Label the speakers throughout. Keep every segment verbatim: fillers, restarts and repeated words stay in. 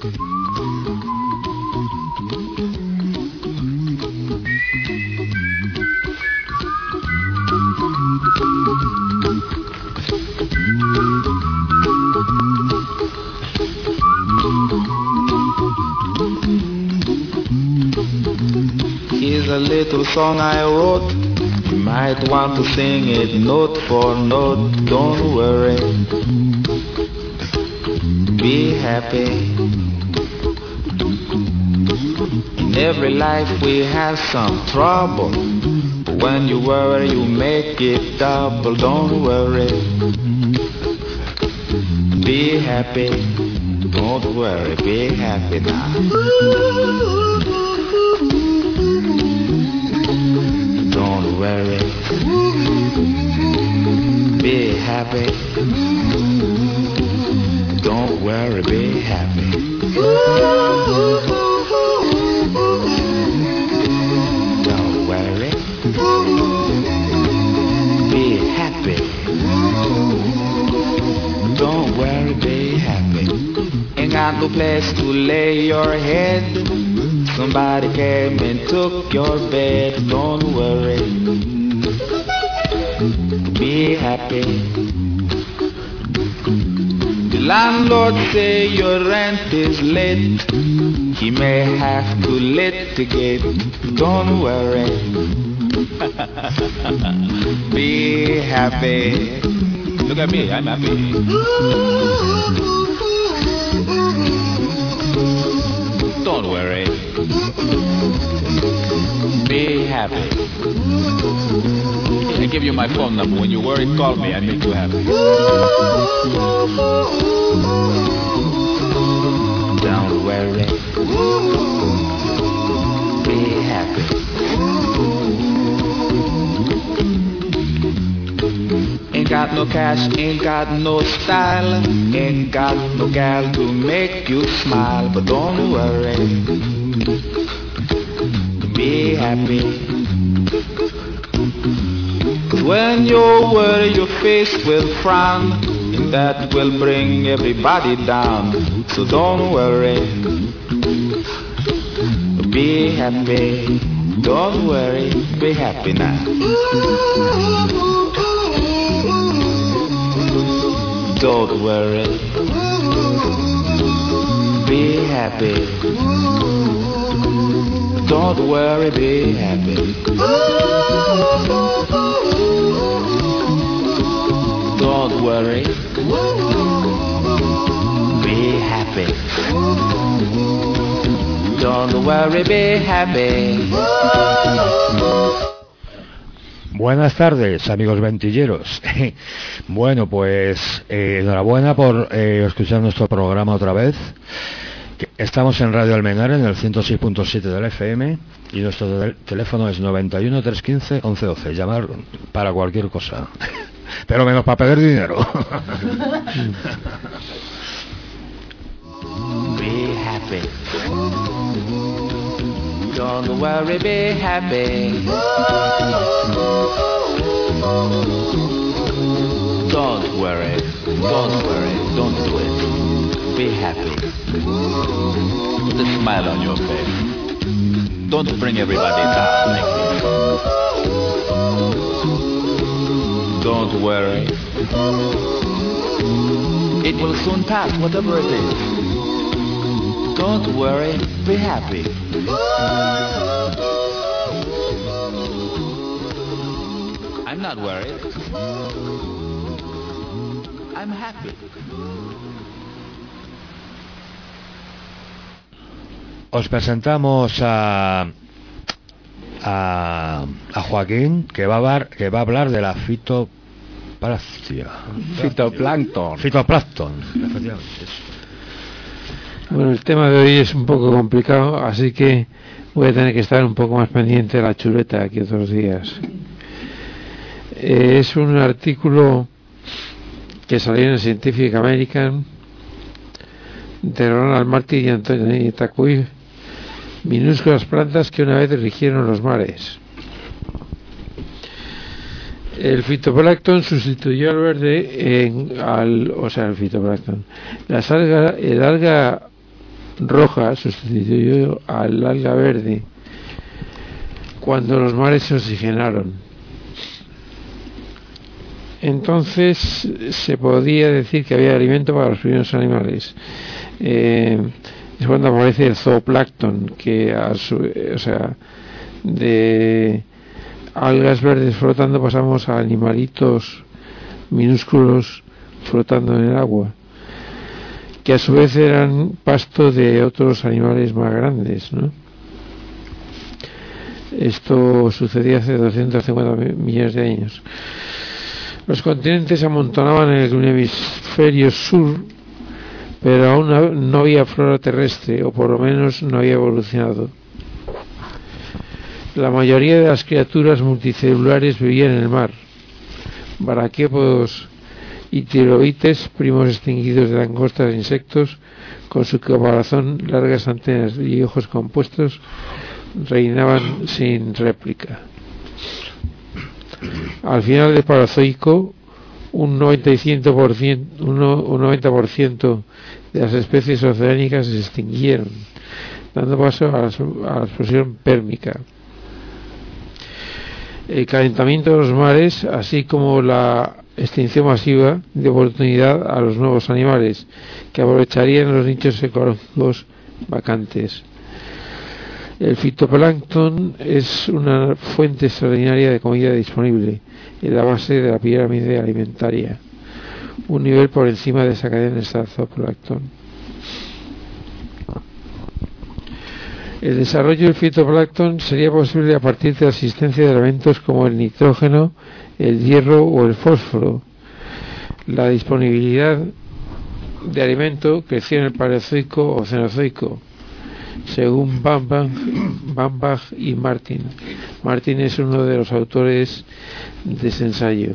Speaker 1: Here's a little song I wrote. You might want to sing it note for note. Don't worry, be happy. In every life we have some trouble, but when you worry you make it double. Don't worry, be happy. Don't worry, be happy now. Don't worry, be happy. Don't worry, be happy. Don't worry, be happy. Don't worry, be happy. Ain't got no place to lay your head. Somebody came and took your bed. Don't worry, be happy. The landlord say your rent is late. He may have to litigate. Don't worry, be happy. Look at me, I'm happy. Don't worry, be happy. I give you my phone number. When you worry, call me. I make you happy. Don't worry, be happy. Ain't got no cash, ain't got no style, ain't got no gal to make you smile. But don't worry, be happy. When you worry, your face will frown, and that will bring everybody down. So don't worry, be happy. Don't worry, be happy now. Don't worry, be happy. Don't worry, be happy. Don't worry, be happy. Don't worry, be happy.
Speaker 2: Buenas tardes, amigos ventilleros. Bueno, pues eh, enhorabuena por eh, escuchar nuestro programa otra vez. Estamos en Radio Almenara en el ciento seis punto siete del F M y nuestro tel- teléfono es noventa y uno, trescientos quince, once doce. Llamar para cualquier cosa, pero menos para pedir dinero.
Speaker 1: Be happy. Don't worry, be happy. Don't worry, don't worry, don't do it. Be happy. Put a smile on your face. Don't bring everybody down like this. Don't worry. It will soon pass, whatever it is. Don't worry, be happy. I'm not worried. I'm happy.
Speaker 2: Os presentamos a, a, a Joaquín, que va a hablar, que va a hablar de la fitoplancton.
Speaker 3: Fitoplancton.
Speaker 2: Fitoplancton, efectivamente.
Speaker 4: Bueno, el tema de hoy es un poco complicado, así que voy a tener que estar un poco más pendiente de la chuleta que otros días. Eh, es un artículo que salió en el Scientific American de Ronald Martin y Anthony Takui, minúsculas plantas que una vez rigieron los mares. El fitoplancton sustituyó al verde en, al, o sea el fitoplancton, las algas, el alga roja sustituyó al alga verde cuando los mares se oxigenaron. Entonces se podía decir que había alimento para los primeros animales. Eh, es cuando aparece el zooplancton, que a su, o sea, de algas verdes flotando pasamos a animalitos minúsculos flotando en el agua, que a su vez eran pasto de otros animales más grandes, ¿no? Esto sucedía hace doscientos cincuenta millones de años. Los continentes se amontonaban en el hemisferio sur, pero aún no había flora terrestre, o por lo menos no había evolucionado. La mayoría de las criaturas multicelulares vivían en el mar. Braquiópodos y trilobites, primos extinguidos de langostas e insectos, con su caparazón, largas antenas y ojos compuestos, reinaban sin réplica. Al final del Paleozoico, un noventa por ciento, un noventa por ciento de las especies oceánicas se extinguieron, dando paso a la, a la explosión pérmica. El calentamiento de los mares, así como la extinción masiva, de oportunidad a los nuevos animales, que aprovecharían los nichos ecológicos vacantes. El fitoplancton es una fuente extraordinaria de comida disponible en la base de la pirámide alimentaria. Un nivel por encima de esa cadena está el zooplancton. El desarrollo del fitoplancton sería posible a partir de la existencia de elementos como el nitrógeno, el hierro o el fósforo. La disponibilidad de alimento creció en el Paleozoico o Cenozoico, según Bambach, Bambach y Martin. Martin es uno de los autores de ese ensayo.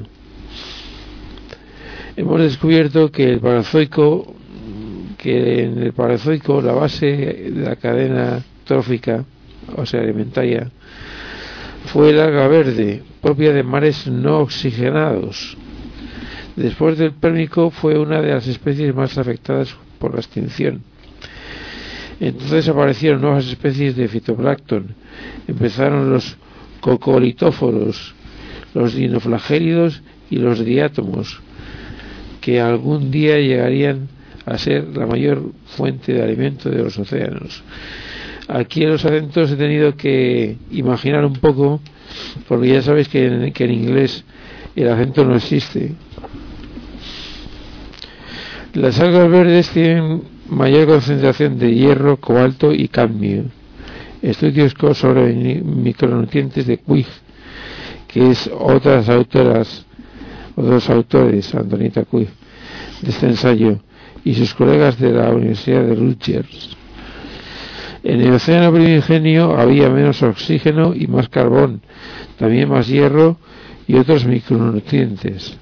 Speaker 4: Hemos descubierto que el Paleozoico, que en el Paleozoico la base de la cadena trófica, o sea alimentaria, fue el alga verde, propia de mares no oxigenados. Después del Pérmico fue una de las especies más afectadas por la extinción. Entonces aparecieron nuevas especies de fitoplancton. Empezaron los cocolitóforos, los dinoflagélidos y los diátomos, que algún día llegarían a ser la mayor fuente de alimento de los océanos. Aquí en los acentos he tenido que imaginar un poco, porque ya sabéis que en, que en inglés el acento no existe. Las algas verdes tienen mayor concentración de hierro, cobalto y cadmio. Estudios sobre micronutrientes de Quigg, que es otras autoras, otros autores, Antonita Quigg, de este ensayo, y sus colegas de la Universidad de Rutgers. En el océano primigenio había menos oxígeno y más carbón, también más hierro y otros micronutrientes.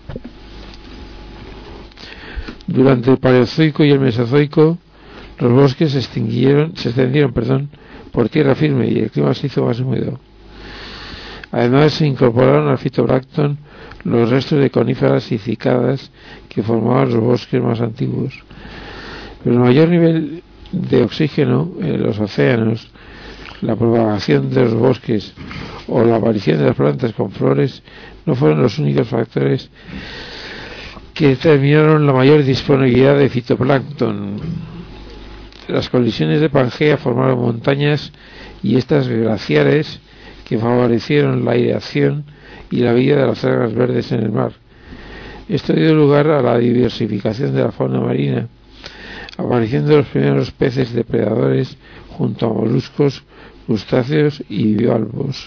Speaker 4: Durante el Paleozoico y el Mesozoico, los bosques se extinguieron, se extendieron, perdón, por tierra firme y el clima se hizo más húmedo. Además, se incorporaron al fitoplancton los restos de coníferas y cicadas que formaban los bosques más antiguos. Pero el mayor nivel de oxígeno en los océanos, la propagación de los bosques o la aparición de las plantas con flores no fueron los únicos factores que determinaron la mayor disponibilidad de fitoplancton. Las colisiones de Pangea formaron montañas y estas glaciares que favorecieron la aireación y la vida de las algas verdes en el mar. Esto dio lugar a la diversificación de la fauna marina, apareciendo los primeros peces depredadores junto a moluscos, crustáceos y bivalvos.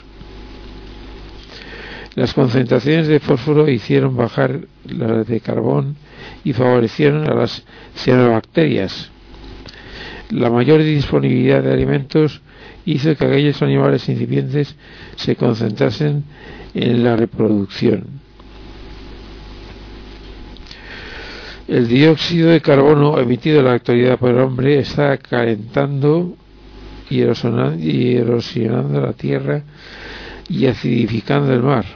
Speaker 4: Las concentraciones de fósforo hicieron bajar las de carbón y favorecieron a las cianobacterias. La mayor disponibilidad de alimentos hizo que aquellos animales incipientes se concentrasen en la reproducción. El dióxido de carbono emitido en la actualidad por el hombre está calentando y erosionando la tierra y acidificando el mar.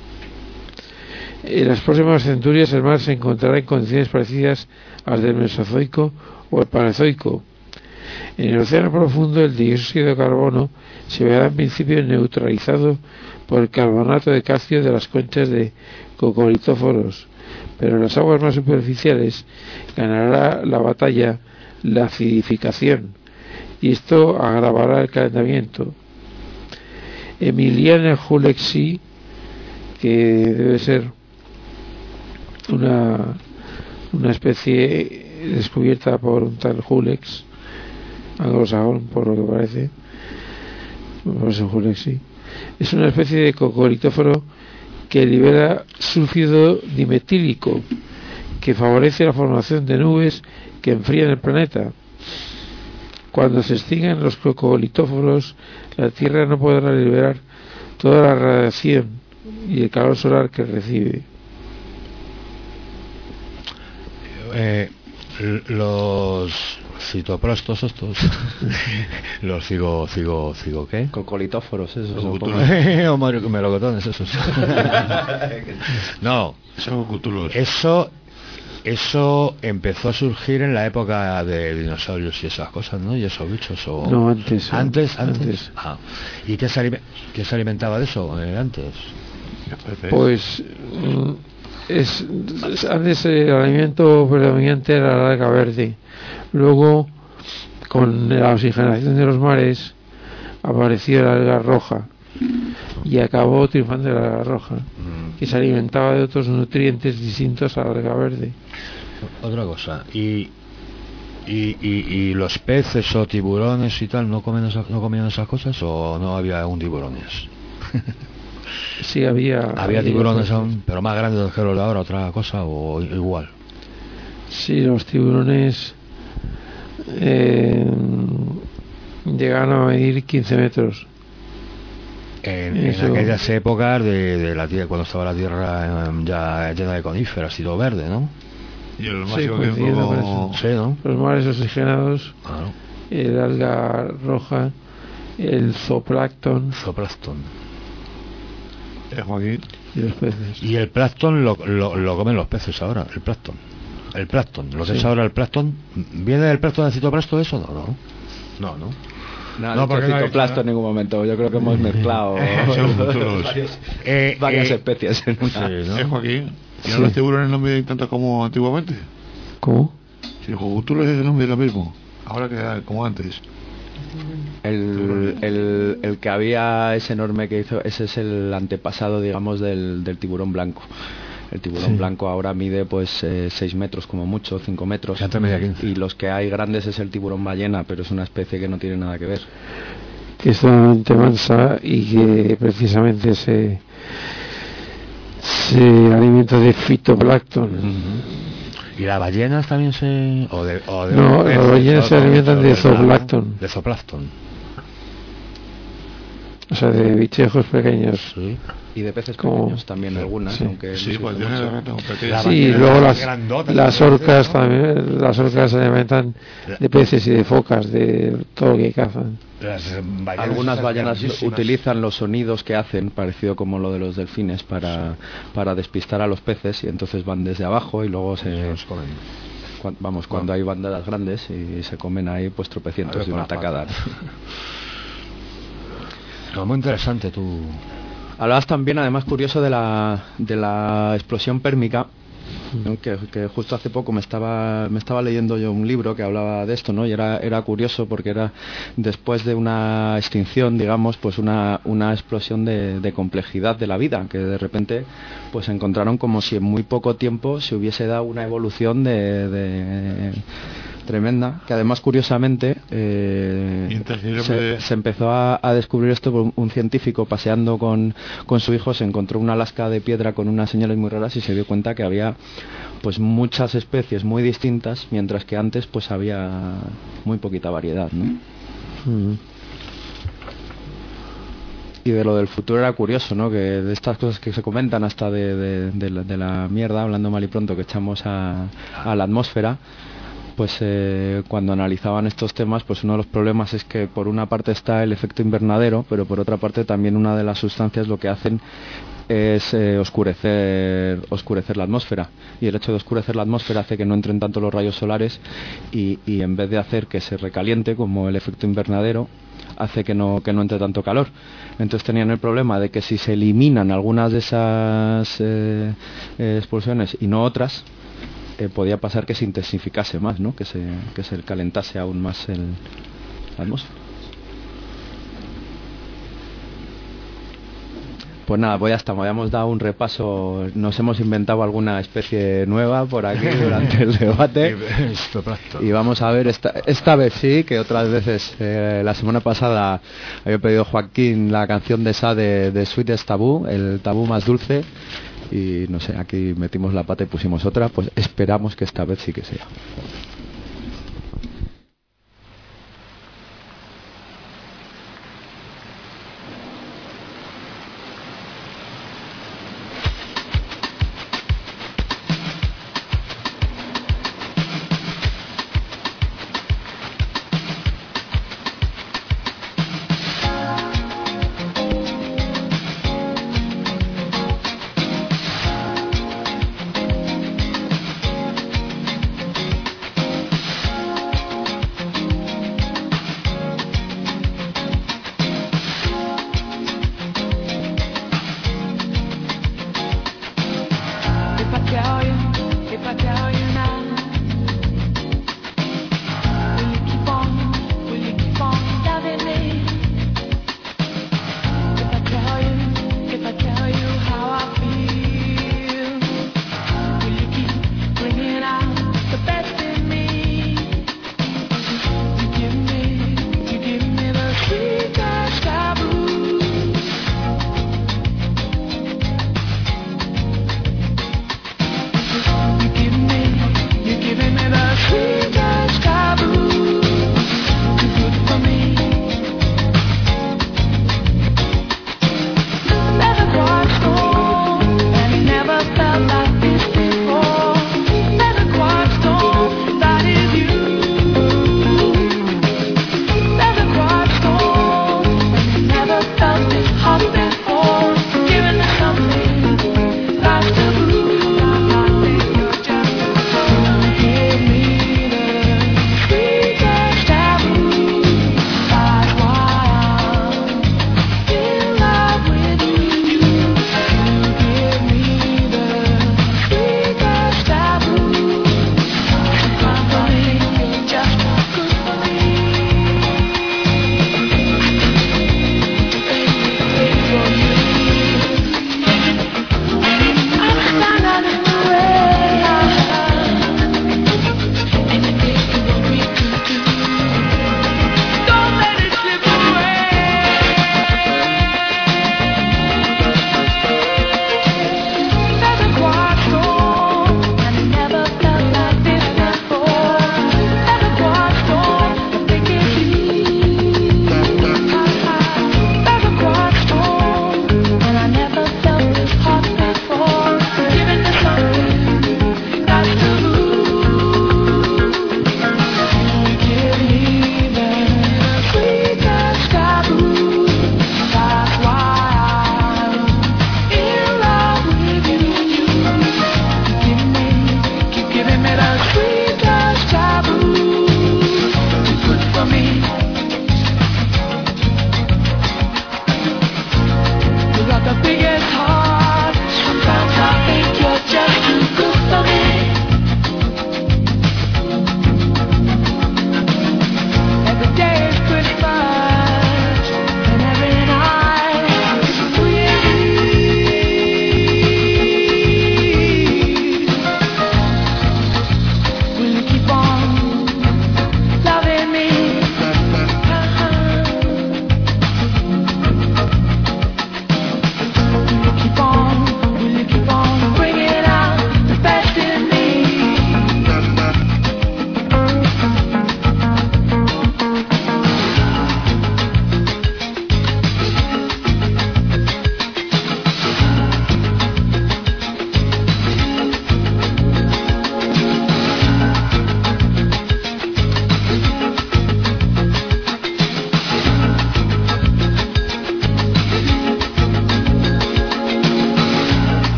Speaker 4: En las próximas centurias el mar se encontrará en condiciones parecidas a las del Mesozoico o el Paleozoico. En el océano profundo el dióxido de carbono se verá en principio neutralizado por el carbonato de calcio de las conchas de cocolitóforos, pero en las aguas más superficiales ganará la batalla la acidificación, y esto agravará el calentamiento. Emiliana Hulexi, que debe ser una una especie descubierta por un tal Hulex, anglosajón por lo que parece, por eso Hulexi, es una especie de cocolitóforo que libera sulfuro dimetílico, que favorece la formación de nubes que enfrían el planeta. Cuando se extingan los cocolitóforos, la Tierra no podrá liberar toda la radiación y el calor solar que recibe.
Speaker 2: Eh, los citoplastos estos los cigo cigo cigo ¿qué?
Speaker 3: Cocolitóforos, esos
Speaker 2: o melocotones esos. No, eso eso empezó a surgir en la época de dinosaurios y esas cosas, ¿no? Y esos bichos o
Speaker 4: no antes
Speaker 2: antes antes,
Speaker 4: antes.
Speaker 2: Ah. ¿Y qué se, aliment- qué se alimentaba de eso eh, antes?
Speaker 4: Pues es, es antes el alimento predominante era la alga verde. Luego, con la oxigenación de los mares, apareció la alga roja y acabó triunfando la alga roja, que se alimentaba de otros nutrientes distintos a la alga verde.
Speaker 2: Otra cosa, y y, y, y los peces o tiburones y tal no comen esas, no comían esas cosas, o no había aún tiburones.
Speaker 4: Sí, había
Speaker 2: había tiburones aún, pero más grandes que los de ahora, otra cosa, o igual.
Speaker 4: Sí, los tiburones eh, llegaron a medir quince metros.
Speaker 2: En, en aquellas épocas de, de la tierra, cuando estaba la tierra eh, ya llena de coníferas y todo verde, ¿no?
Speaker 5: Y el
Speaker 4: sí,
Speaker 5: máximo
Speaker 4: pues,
Speaker 5: que como...
Speaker 2: sí, ¿no?
Speaker 4: Los mares oxigenados,
Speaker 2: Claro.
Speaker 4: El alga roja, el zooplancton,
Speaker 2: Zooplancton.
Speaker 5: Eh, Joaquín.
Speaker 4: Y los peces.
Speaker 2: Y el plancton lo, lo, lo comen los peces ahora, el plancton. El plancton, lo que
Speaker 4: sí.
Speaker 2: es ahora el plancton, ¿viene del plancton del citoplasto eso? No, no. No, no.
Speaker 3: No,
Speaker 2: no,
Speaker 3: no
Speaker 2: porque
Speaker 3: porque
Speaker 2: no
Speaker 3: citoplasto
Speaker 2: hay...
Speaker 3: en ningún momento. Yo creo que hemos mezclado varias,
Speaker 2: eh,
Speaker 3: varias
Speaker 2: eh,
Speaker 3: especies en una.
Speaker 2: Sí, ¿no?
Speaker 5: Eh, Joaquín. ¿Y
Speaker 4: Sí.
Speaker 5: ahora los tiburones no miden tanto como antiguamente?
Speaker 4: ¿Cómo?
Speaker 5: Si el jugutulo es no mide lo mismo. Ahora que como antes.
Speaker 3: El, el, el que había ese enorme que hizo, ese es el antepasado, digamos, del, del tiburón blanco. El tiburón
Speaker 4: Sí.
Speaker 3: blanco ahora mide pues eh, seis metros como mucho, cinco metros.
Speaker 2: Ya antes medía quince.
Speaker 3: Y los que hay grandes es el tiburón ballena, pero es una especie que no tiene nada que ver.
Speaker 4: Que es totalmente mansa y que precisamente se, se alimenta de fitoplancton.
Speaker 2: Uh-huh. ¿Y las ballenas también se...? O de, o de
Speaker 4: No,
Speaker 2: peces,
Speaker 4: las ballenas
Speaker 2: o
Speaker 4: se alimentan de
Speaker 2: de
Speaker 4: zooplancton.
Speaker 2: De zooplancton.
Speaker 4: O sea, de bichejos pequeños.
Speaker 2: Sí.
Speaker 3: Y de peces
Speaker 4: Como-
Speaker 3: pequeños también algunas,
Speaker 4: sí.
Speaker 3: aunque
Speaker 5: Sí,
Speaker 3: no
Speaker 5: pues
Speaker 3: se
Speaker 5: yo
Speaker 3: usa
Speaker 5: no
Speaker 3: mucho.
Speaker 5: tengo pequeñas.
Speaker 2: La
Speaker 4: Sí, y
Speaker 2: ballena
Speaker 4: luego
Speaker 2: más
Speaker 4: las,
Speaker 2: grandotas,
Speaker 4: las
Speaker 2: ¿no?
Speaker 4: orcas
Speaker 2: ¿no?
Speaker 4: también, las orcas se alimentan de peces y de focas, de todo lo que cazan.
Speaker 2: Las ballenas
Speaker 3: Algunas
Speaker 2: esas
Speaker 3: ballenas
Speaker 2: grandísimas.
Speaker 3: utilizan los sonidos que hacen, parecido como lo de los delfines, para, para despistar a los peces, y entonces van desde abajo y luego se...
Speaker 2: Se los comen.
Speaker 3: cuan- vamos, cuando hay bandadas grandes y se comen ahí pues tropecientos
Speaker 2: A ver,
Speaker 3: de una
Speaker 2: por la
Speaker 3: tacada.
Speaker 2: No, muy interesante tú.
Speaker 3: Hablabas también, además, curioso de la, de la explosión pérmica, ¿no? que, que justo hace poco me estaba me estaba leyendo yo un libro que hablaba de esto, ¿no? Y era era curioso porque era después de una extinción, digamos, pues una una explosión de, de complejidad de la vida, que de repente pues encontraron como si en muy poco tiempo se hubiese dado una evolución de, de tremenda, que además curiosamente eh,
Speaker 5: Intercambiable
Speaker 3: se,
Speaker 5: de-
Speaker 3: se empezó a, a descubrir esto por un, un científico paseando con, con su hijo, se encontró una lasca de piedra con unas señales muy raras y se dio cuenta que había pues muchas especies muy distintas, mientras que antes pues había muy poquita variedad, ¿no?
Speaker 4: Mm.
Speaker 3: Y de lo del futuro era curioso, ¿no? Que de estas cosas que se comentan hasta de, de, de, la, de la mierda, hablando mal y pronto, que echamos a, a la atmósfera, pues eh, cuando analizaban estos temas, pues uno de los problemas es que por una parte está el efecto invernadero, pero por otra parte también una de las sustancias lo que hacen es eh, oscurecer oscurecer la atmósfera, y el hecho de oscurecer la atmósfera hace que no entren tanto los rayos solares y, y en vez de hacer que se recaliente como el efecto invernadero, hace que no que no entre tanto calor. Entonces tenían el problema de que si se eliminan algunas de esas eh, eh, expulsiones y no otras, eh, podía pasar que se intensificase más, ¿no? que se que se calentase aún más el, la atmósfera. Pues nada, pues ya estamos, habíamos dado un repaso, nos hemos inventado alguna especie nueva por aquí durante el debate y vamos a ver, esta, esta vez sí, que otras veces, eh, la semana pasada había pedido Joaquín la canción de esa de, de Sweetest Tabú, el tabú más dulce, y no sé, aquí metimos la pata y pusimos otra, pues esperamos que esta vez sí que sea.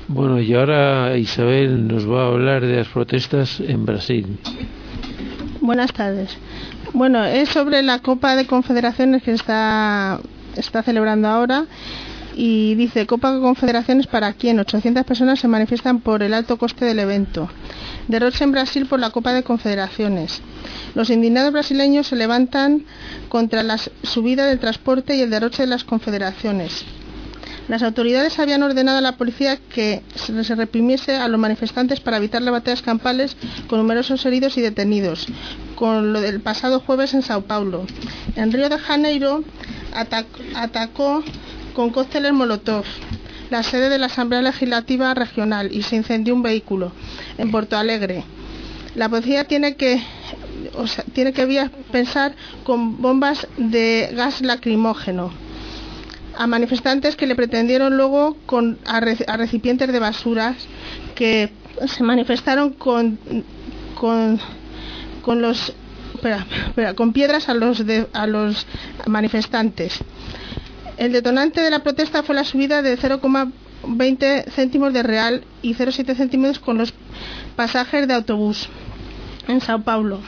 Speaker 4: Bueno, y ahora Isabel nos va a hablar de las protestas en Brasil.
Speaker 6: Buenas tardes. Bueno, es sobre la Copa de Confederaciones que está, está celebrando ahora. Y dice, Copa de Confederaciones para quien ochocientas personas se manifiestan por el alto coste del evento. Derroche en Brasil por la Copa de Confederaciones. Los indignados brasileños se levantan contra la subida del transporte y el derroche de las confederaciones. Las autoridades habían ordenado a la policía que se reprimiese a los manifestantes para evitar las batallas campales con numerosos heridos y detenidos, con lo del pasado jueves en Sao Paulo. En Río de Janeiro atacó, atacó con cócteles Molotov la sede de la Asamblea Legislativa Regional y se incendió un vehículo. En Porto Alegre la policía tiene que, o sea, tiene que pensar con bombas de gas lacrimógeno a manifestantes que le pretendieron luego con a, re, a recipientes de basuras que se manifestaron con con con los espera, espera, con piedras a los de, a los manifestantes. El detonante de la protesta fue la subida de cero coma veinte céntimos de real y cero coma siete céntimos con los pasajes de autobús en Sao Paulo.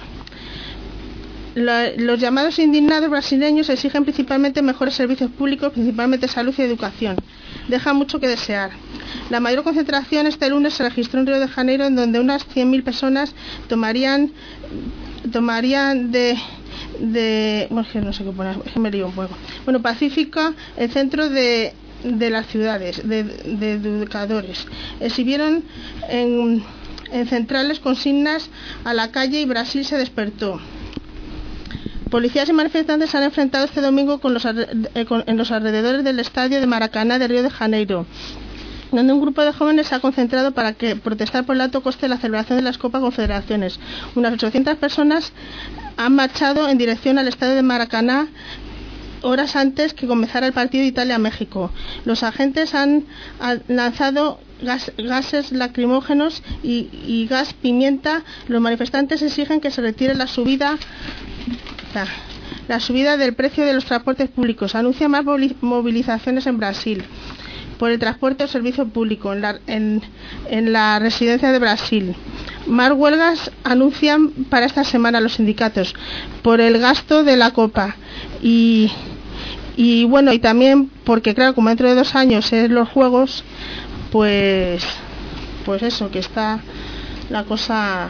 Speaker 6: La, los llamados indignados brasileños exigen principalmente mejores servicios públicos, principalmente salud y educación. Deja mucho que desear. La mayor concentración este lunes se registró en Río de Janeiro, en donde unas cien mil personas tomarían tomarían de de bueno, no sé qué poner, me lío un poco. Bueno, Pacífica, el centro de de las ciudades, de, de, de educadores. Exhibieron en, en centrales consignas a la calle y Brasil se despertó. Policías y manifestantes se han enfrentado este domingo con los, eh, con, en los alrededores del estadio de Maracaná de Río de Janeiro, donde un grupo de jóvenes se ha concentrado para que protestar por el alto coste de la celebración de las Copas Confederaciones. Unas ochocientas personas han marchado en dirección al estadio de Maracaná horas antes que comenzara el partido de Italia-México. Los agentes han, han lanzado gas, gases lacrimógenos y, y gas pimienta. Los manifestantes exigen que se retire la subida la, la subida del precio de los transportes públicos. Anuncia más movilizaciones en Brasil por el transporte o servicio público en la, en, en la residencia de Brasil. Más huelgas anuncian para esta semana los sindicatos por el gasto de la Copa y, y bueno, y también porque claro, como dentro de dos años es los Juegos, pues pues eso, que está la cosa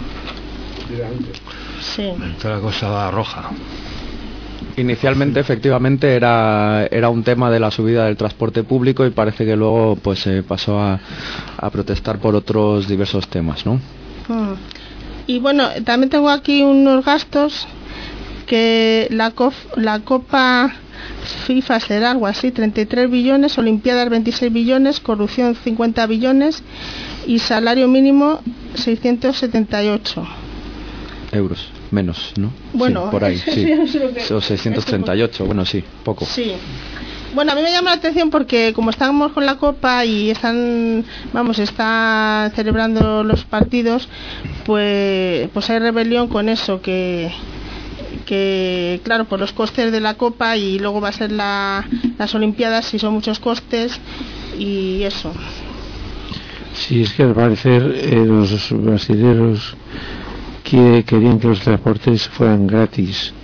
Speaker 6: sí.
Speaker 2: Está la cosa roja.
Speaker 3: Inicialmente, efectivamente, era era un tema de la subida del transporte público y parece que luego pues se eh, pasó a, a protestar por otros diversos temas, ¿no?
Speaker 6: Hmm. Y bueno, también tengo aquí unos gastos que la, cof, la Copa FIFA será algo así, treinta y tres billones, Olimpiadas veintiséis billones, corrupción cincuenta billones y salario mínimo seiscientos setenta y ocho
Speaker 3: euros. Menos, ¿no?
Speaker 6: Bueno,
Speaker 3: sí, por ahí, sí. O seiscientos treinta y ocho, bueno, sí, poco.
Speaker 6: Sí. Bueno, a mí me llama la atención porque como estamos con la Copa y están, vamos, están celebrando los partidos, pues pues hay rebelión con eso, que que claro, por los costes de la Copa y luego va a ser la, las Olimpiadas y son muchos costes y eso.
Speaker 4: Sí, es que al parecer eh, los brasileños que querían que los transportes fueran gratis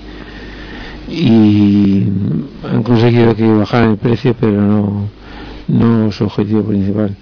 Speaker 4: y han conseguido que bajaran el precio, pero no no su objetivo principal.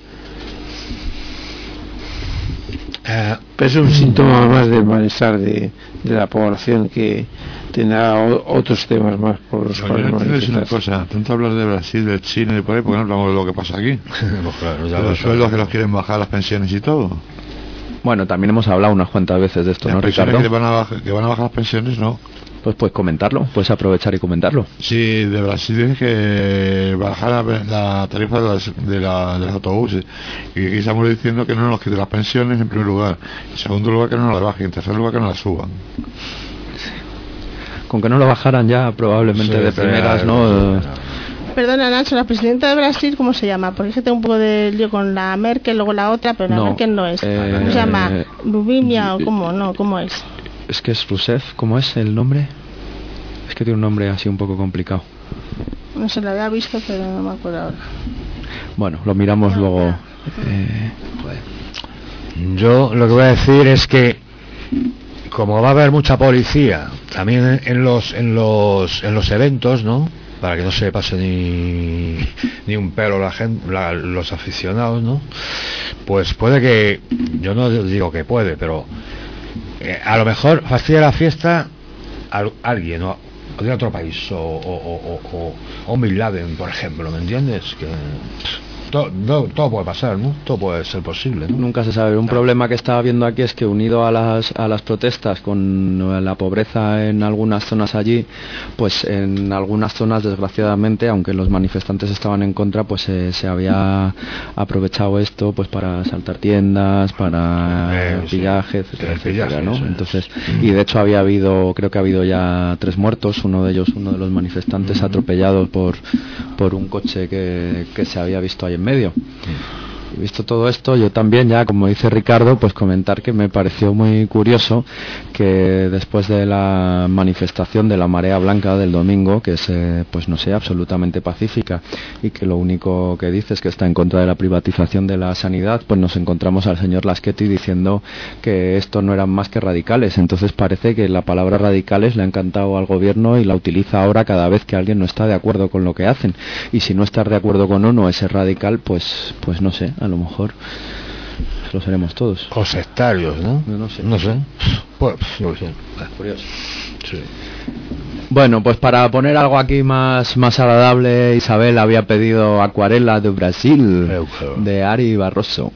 Speaker 4: Uh, pero es un síntoma más del malestar de, de la población que tendrá o, otros temas más por los cuales no
Speaker 5: es una cosa, tanto hablar de Brasil, de China y por ahí, porque no hablamos de lo que pasa aquí.
Speaker 2: Pues claro, ya
Speaker 5: los sueldos que los quieren bajar, las pensiones y todo.
Speaker 3: Bueno, también hemos hablado unas cuantas veces de esto,
Speaker 5: ¿no,
Speaker 3: Ricardo?
Speaker 5: Que van, a bajar, que van a bajar las pensiones, no.
Speaker 3: Pues puedes comentarlo, puedes aprovechar y comentarlo.
Speaker 5: Sí, de Brasil tienen que bajar la, la tarifa de, las, de, la, de los autobuses. Y aquí estamos diciendo que no nos quiten las pensiones en primer lugar. En segundo lugar, que no las bajen. En tercer lugar, que no las suban.
Speaker 3: Con que no lo bajaran ya, probablemente sí, de primeras, ¿no?
Speaker 6: Perdona, Nacho, la presidenta de Brasil, ¿cómo se llama? Porque es que tengo un poco de lío con la Merkel, luego la otra, pero la no, Merkel no es. Eh, ¿Cómo se llama? ¿Lubinia o cómo? No, ¿cómo es?
Speaker 3: Es que es Rousseff, ¿cómo es el nombre? Es que tiene un nombre así un poco complicado.
Speaker 6: No se lo había visto, pero no me acuerdo ahora.
Speaker 3: Bueno, lo miramos no, luego
Speaker 4: Eh,
Speaker 2: Yo lo que voy a decir es que como va a haber mucha policía también en, en los en los en los eventos, ¿no? Para que no se pase ni ni un pelo la gente, la, los aficionados, ¿no? Pues puede que, yo no digo que puede, pero eh, a lo mejor fastidia la fiesta a alguien, ¿no? De otro país, o, o, o, o, o Bin Laden, por ejemplo, ¿me entiendes? Que todo, todo, todo puede pasar, ¿no? Todo puede ser posible, ¿no?
Speaker 3: Nunca se sabe. Un no. problema que estaba viendo aquí es que, unido a las, a las protestas con la pobreza en algunas zonas allí, pues en algunas zonas, desgraciadamente, aunque los manifestantes estaban en contra, pues eh, se había aprovechado esto pues para asaltar tiendas, para eh, pillaje, sí, etcétera, etcétera, pillaje, ¿no? Sí. Entonces, y de hecho había habido, creo que ha habido ya tres muertos, uno de ellos, uno de los manifestantes, atropellado por, por un coche que, que se había visto ahí en medio. Y visto todo esto, yo también, ya como dice Ricardo, pues comentar que me pareció muy curioso que después de la manifestación de la marea blanca del domingo, que es eh, pues no sé, absolutamente pacífica, y que lo único que dice es que está en contra de la privatización de la sanidad, pues nos encontramos al señor Laschetti diciendo que esto no eran más que radicales. Entonces parece que la palabra radicales le ha encantado al gobierno y la utiliza ahora cada vez que alguien no está de acuerdo con lo que hacen, y si no estar de acuerdo con uno, ese radical, pues pues no sé, a lo mejor lo seremos todos.
Speaker 2: O sectarios, ¿no?
Speaker 3: No, no sé.
Speaker 2: No sé. Pues, no sé.
Speaker 3: Curioso. Sí. Bueno, pues para poner algo aquí más, más agradable, Isabel había pedido Acuarela de Brasil, de Ari Barroso.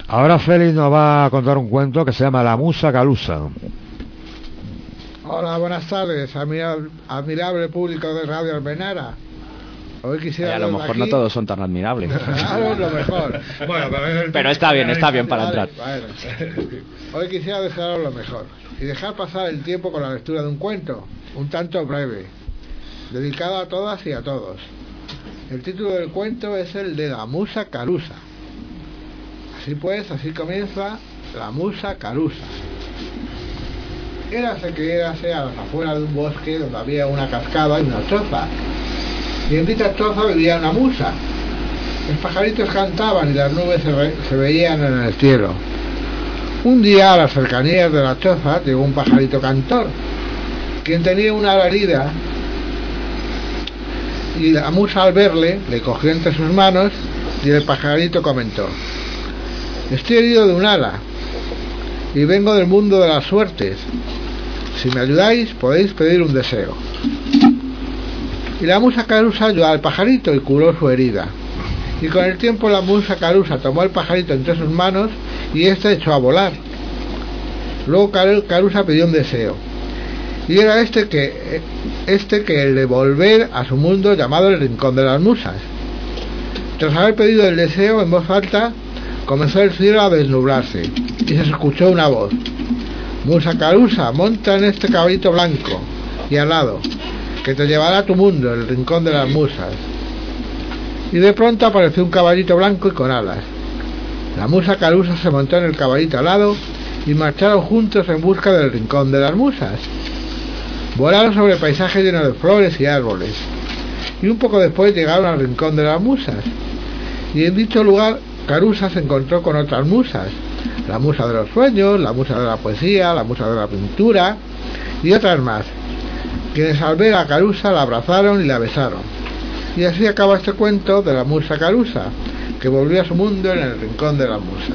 Speaker 2: Ahora Félix nos va a contar un cuento que se llama La Musa Calusa.
Speaker 7: Hola, buenas tardes, admirable, admirable público de Radio Almenara. Hoy quisiera
Speaker 3: y a lo mejor aquí... no todos son tan admirables.
Speaker 7: Claro, es lo mejor.
Speaker 3: Bueno, pero, pero está bien, está bien para entrar.
Speaker 7: Vale. Hoy quisiera desearos lo mejor y dejar pasar el tiempo con la lectura de un cuento, un tanto breve, dedicado a todas y a todos. El título del cuento es el de La Musa Calusa. Así pues, así comienza La Musa Calusa. Érase que érase a las afueras de un bosque donde había una cascada y una choza. Y en dicha choza vivía una musa. Los pajaritos cantaban y las nubes se, ve, se veían en el cielo. Un día a las cercanías de la choza llegó un pajarito cantor, quien tenía una ala herida, y la musa al verle le cogió entre sus manos y el pajarito comentó: estoy herido de un ala y vengo del mundo de las suertes. Si me ayudáis podéis pedir un deseo. Y la musa Calusa ayudó al pajarito y curó su herida. Y con el tiempo la musa Calusa tomó al pajarito entre sus manos y éste echó a volar. Luego Calusa pidió un deseo. Y era este que este que el de volver a su mundo llamado el Rincón de las Musas. Tras haber pedido el deseo en voz alta, comenzó el cielo a desnublarse y se escuchó una voz: Musa Calusa, monta en este caballito blanco y alado, que te llevará a tu mundo, el Rincón de las Musas. Y de pronto apareció un caballito blanco y con alas. La musa Calusa se montó en el caballito alado y marcharon juntos en busca del Rincón de las Musas. Volaron sobre paisajes llenos de flores y árboles, y un poco después llegaron al Rincón de las Musas. Y en dicho lugar Calusa se encontró con otras musas: la musa de los sueños, la musa de la poesía, la musa de la pintura y otras más, quienes al ver a Calusa la abrazaron y la besaron. Y así acaba este cuento de la musa Calusa, que volvió a su mundo en el Rincón de las Musas.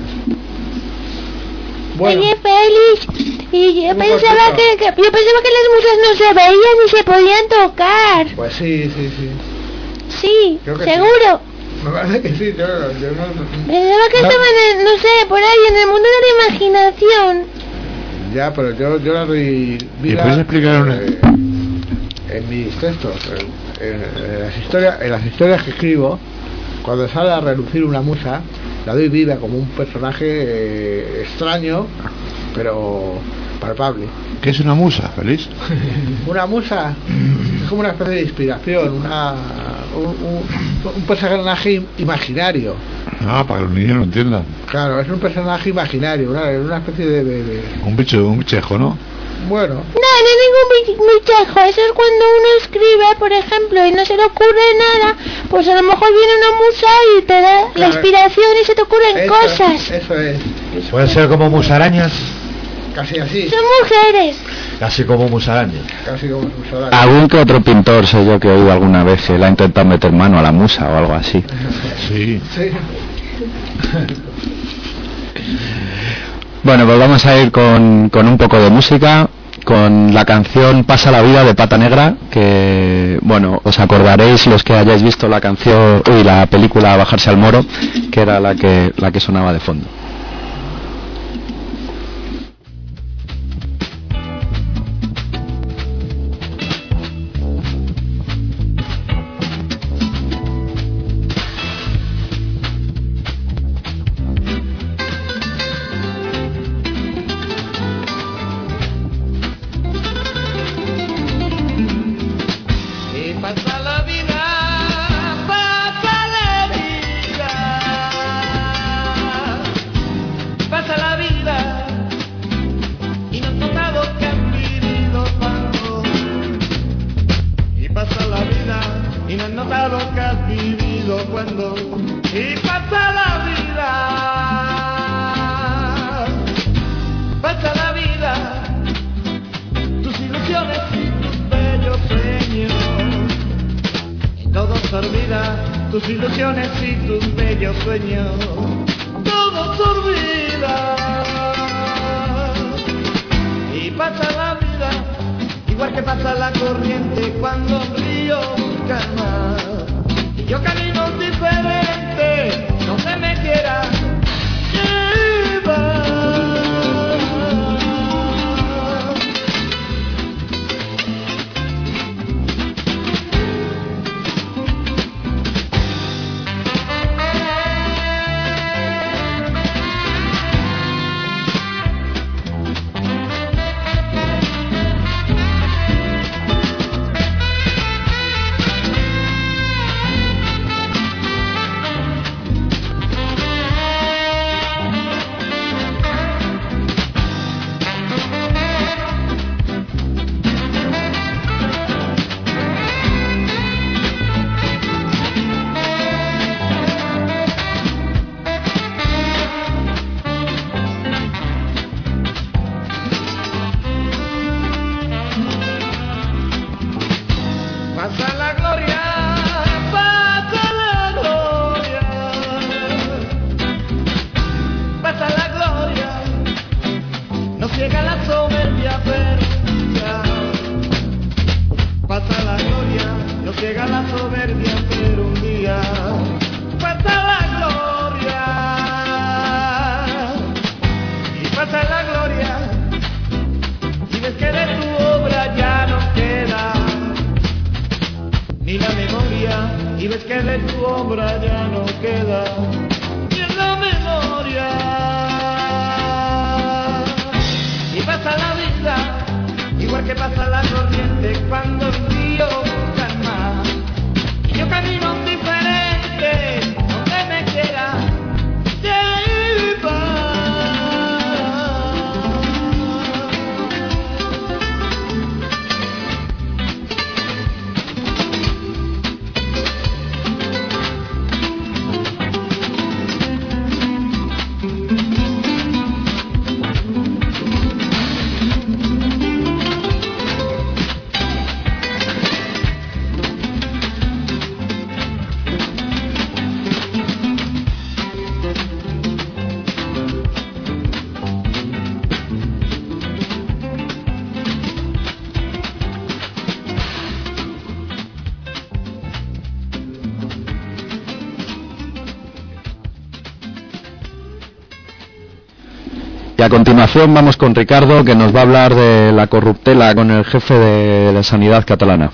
Speaker 8: Bueno, oye, Félix, y yo pensaba que, que yo pensaba que las musas no se veían ni se podían tocar.
Speaker 7: Pues sí, sí, sí.
Speaker 8: Sí, seguro.
Speaker 7: Sí. Me parece que sí, yo, yo no...
Speaker 8: Pensaba que no. estaban, en, no sé, por ahí, en el mundo de la imaginación.
Speaker 7: Ya, pero yo, yo la doy...
Speaker 5: ¿Y puedes explicar una...?
Speaker 7: Eh, en mis textos, en, en, en, las historias, en las historias que escribo, cuando sale a relucir una musa, la doy vida como un personaje eh, extraño, pero palpable.
Speaker 5: ¿Qué es una musa, Félix?
Speaker 7: Una musa es como una especie de inspiración, una, un, un, un personaje imaginario.
Speaker 5: Ah, para que los niños lo entiendan.
Speaker 7: Claro, es un personaje imaginario, una, una especie de, de, de...
Speaker 5: Un bicho, un bichejo, ¿no?
Speaker 7: Bueno.
Speaker 8: No, no es ningún bichejo. Eso es cuando uno escribe, por ejemplo, y no se le ocurre nada, pues a lo mejor viene una musa y te da claro, la inspiración y se te ocurren
Speaker 7: eso,
Speaker 8: cosas.
Speaker 7: Eso es.
Speaker 2: Puede ser como musarañas.
Speaker 7: Casi así.
Speaker 8: Son mujeres.
Speaker 2: Casi como musarañas.
Speaker 7: Casi como musarañas.
Speaker 3: Algún que otro pintor sé yo que he oído alguna vez que le ha intentado meter mano a la musa o algo así.
Speaker 5: Sí.
Speaker 7: Sí.
Speaker 3: Bueno, pues vamos a ir con, con un poco de música, con la canción Pasa la vida de Pata Negra, que, bueno, os acordaréis los que hayáis visto la canción y la película Bajarse al Moro, que era la que, la que sonaba de fondo.
Speaker 9: Tus ilusiones y tus bellos sueños, todo se olvida. Y pasa la vida, igual que pasa la corriente cuando un río calma. Y yo camino diferente, no se me quiera. Yeah. llega la soberbia, pero un día pasa la gloria, y pasa la gloria, y ves que de tu obra ya no queda ni la memoria, y ves que de tu obra ya no queda ni en la memoria, y pasa la vida igual que pasa la corriente cuando el río calma, y yo camino diferente donde me quiera llevar.
Speaker 3: A continuación vamos con Ricardo, que nos va a hablar de la corruptela con el jefe de la sanidad catalana.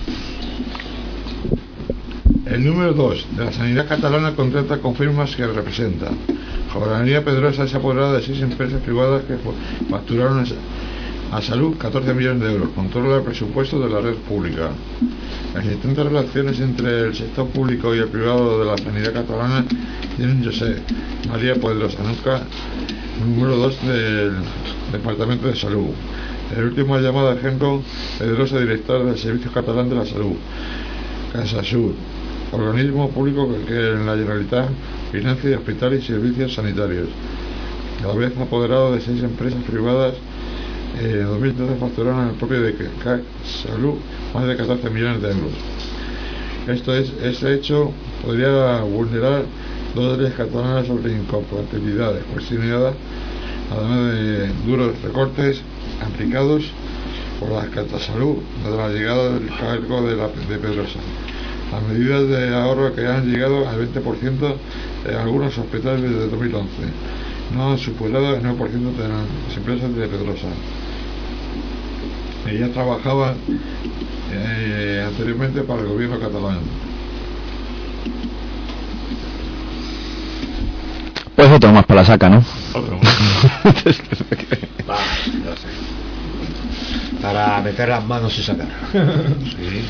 Speaker 5: El número dos de la sanidad catalana contrata con firmas que representa. Jordania Pedrosa se ha apoderado de seis empresas privadas que facturaron a salud catorce millones de euros. Controla el presupuesto de la red pública. Las distintas relaciones entre el sector público y el privado de la sanidad catalana tienen José María Pedrosa, nunca número dos del Departamento de Salud. El último llamado ejemplo, Pedrosa, director del Servicio Catalán de la Salud, CasaSud, organismo público que en la Generalitat financia hospitales y servicios sanitarios. A la vez apoderado de seis empresas privadas, en dos mil trece facturaron el propio de CasaSud más de catorce millones de euros. Esto es, este hecho podría vulnerar dos leyes catalanas sobre incompatibilidades cuestionadas, además de duros recortes aplicados por la CasaSud desde la llegada del cargo de, la, de Pedrosa. Las medidas de ahorro que han llegado al veinte por ciento en algunos hospitales desde dos mil once no han superado el nueve por ciento de las empresas de Pedrosa. Ella trabajaba eh, anteriormente para el gobierno catalán.
Speaker 3: Pues otro más para la saca, ¿no?
Speaker 5: Otro más.
Speaker 2: Va, no sé. Para meter las manos y sacar. Sí.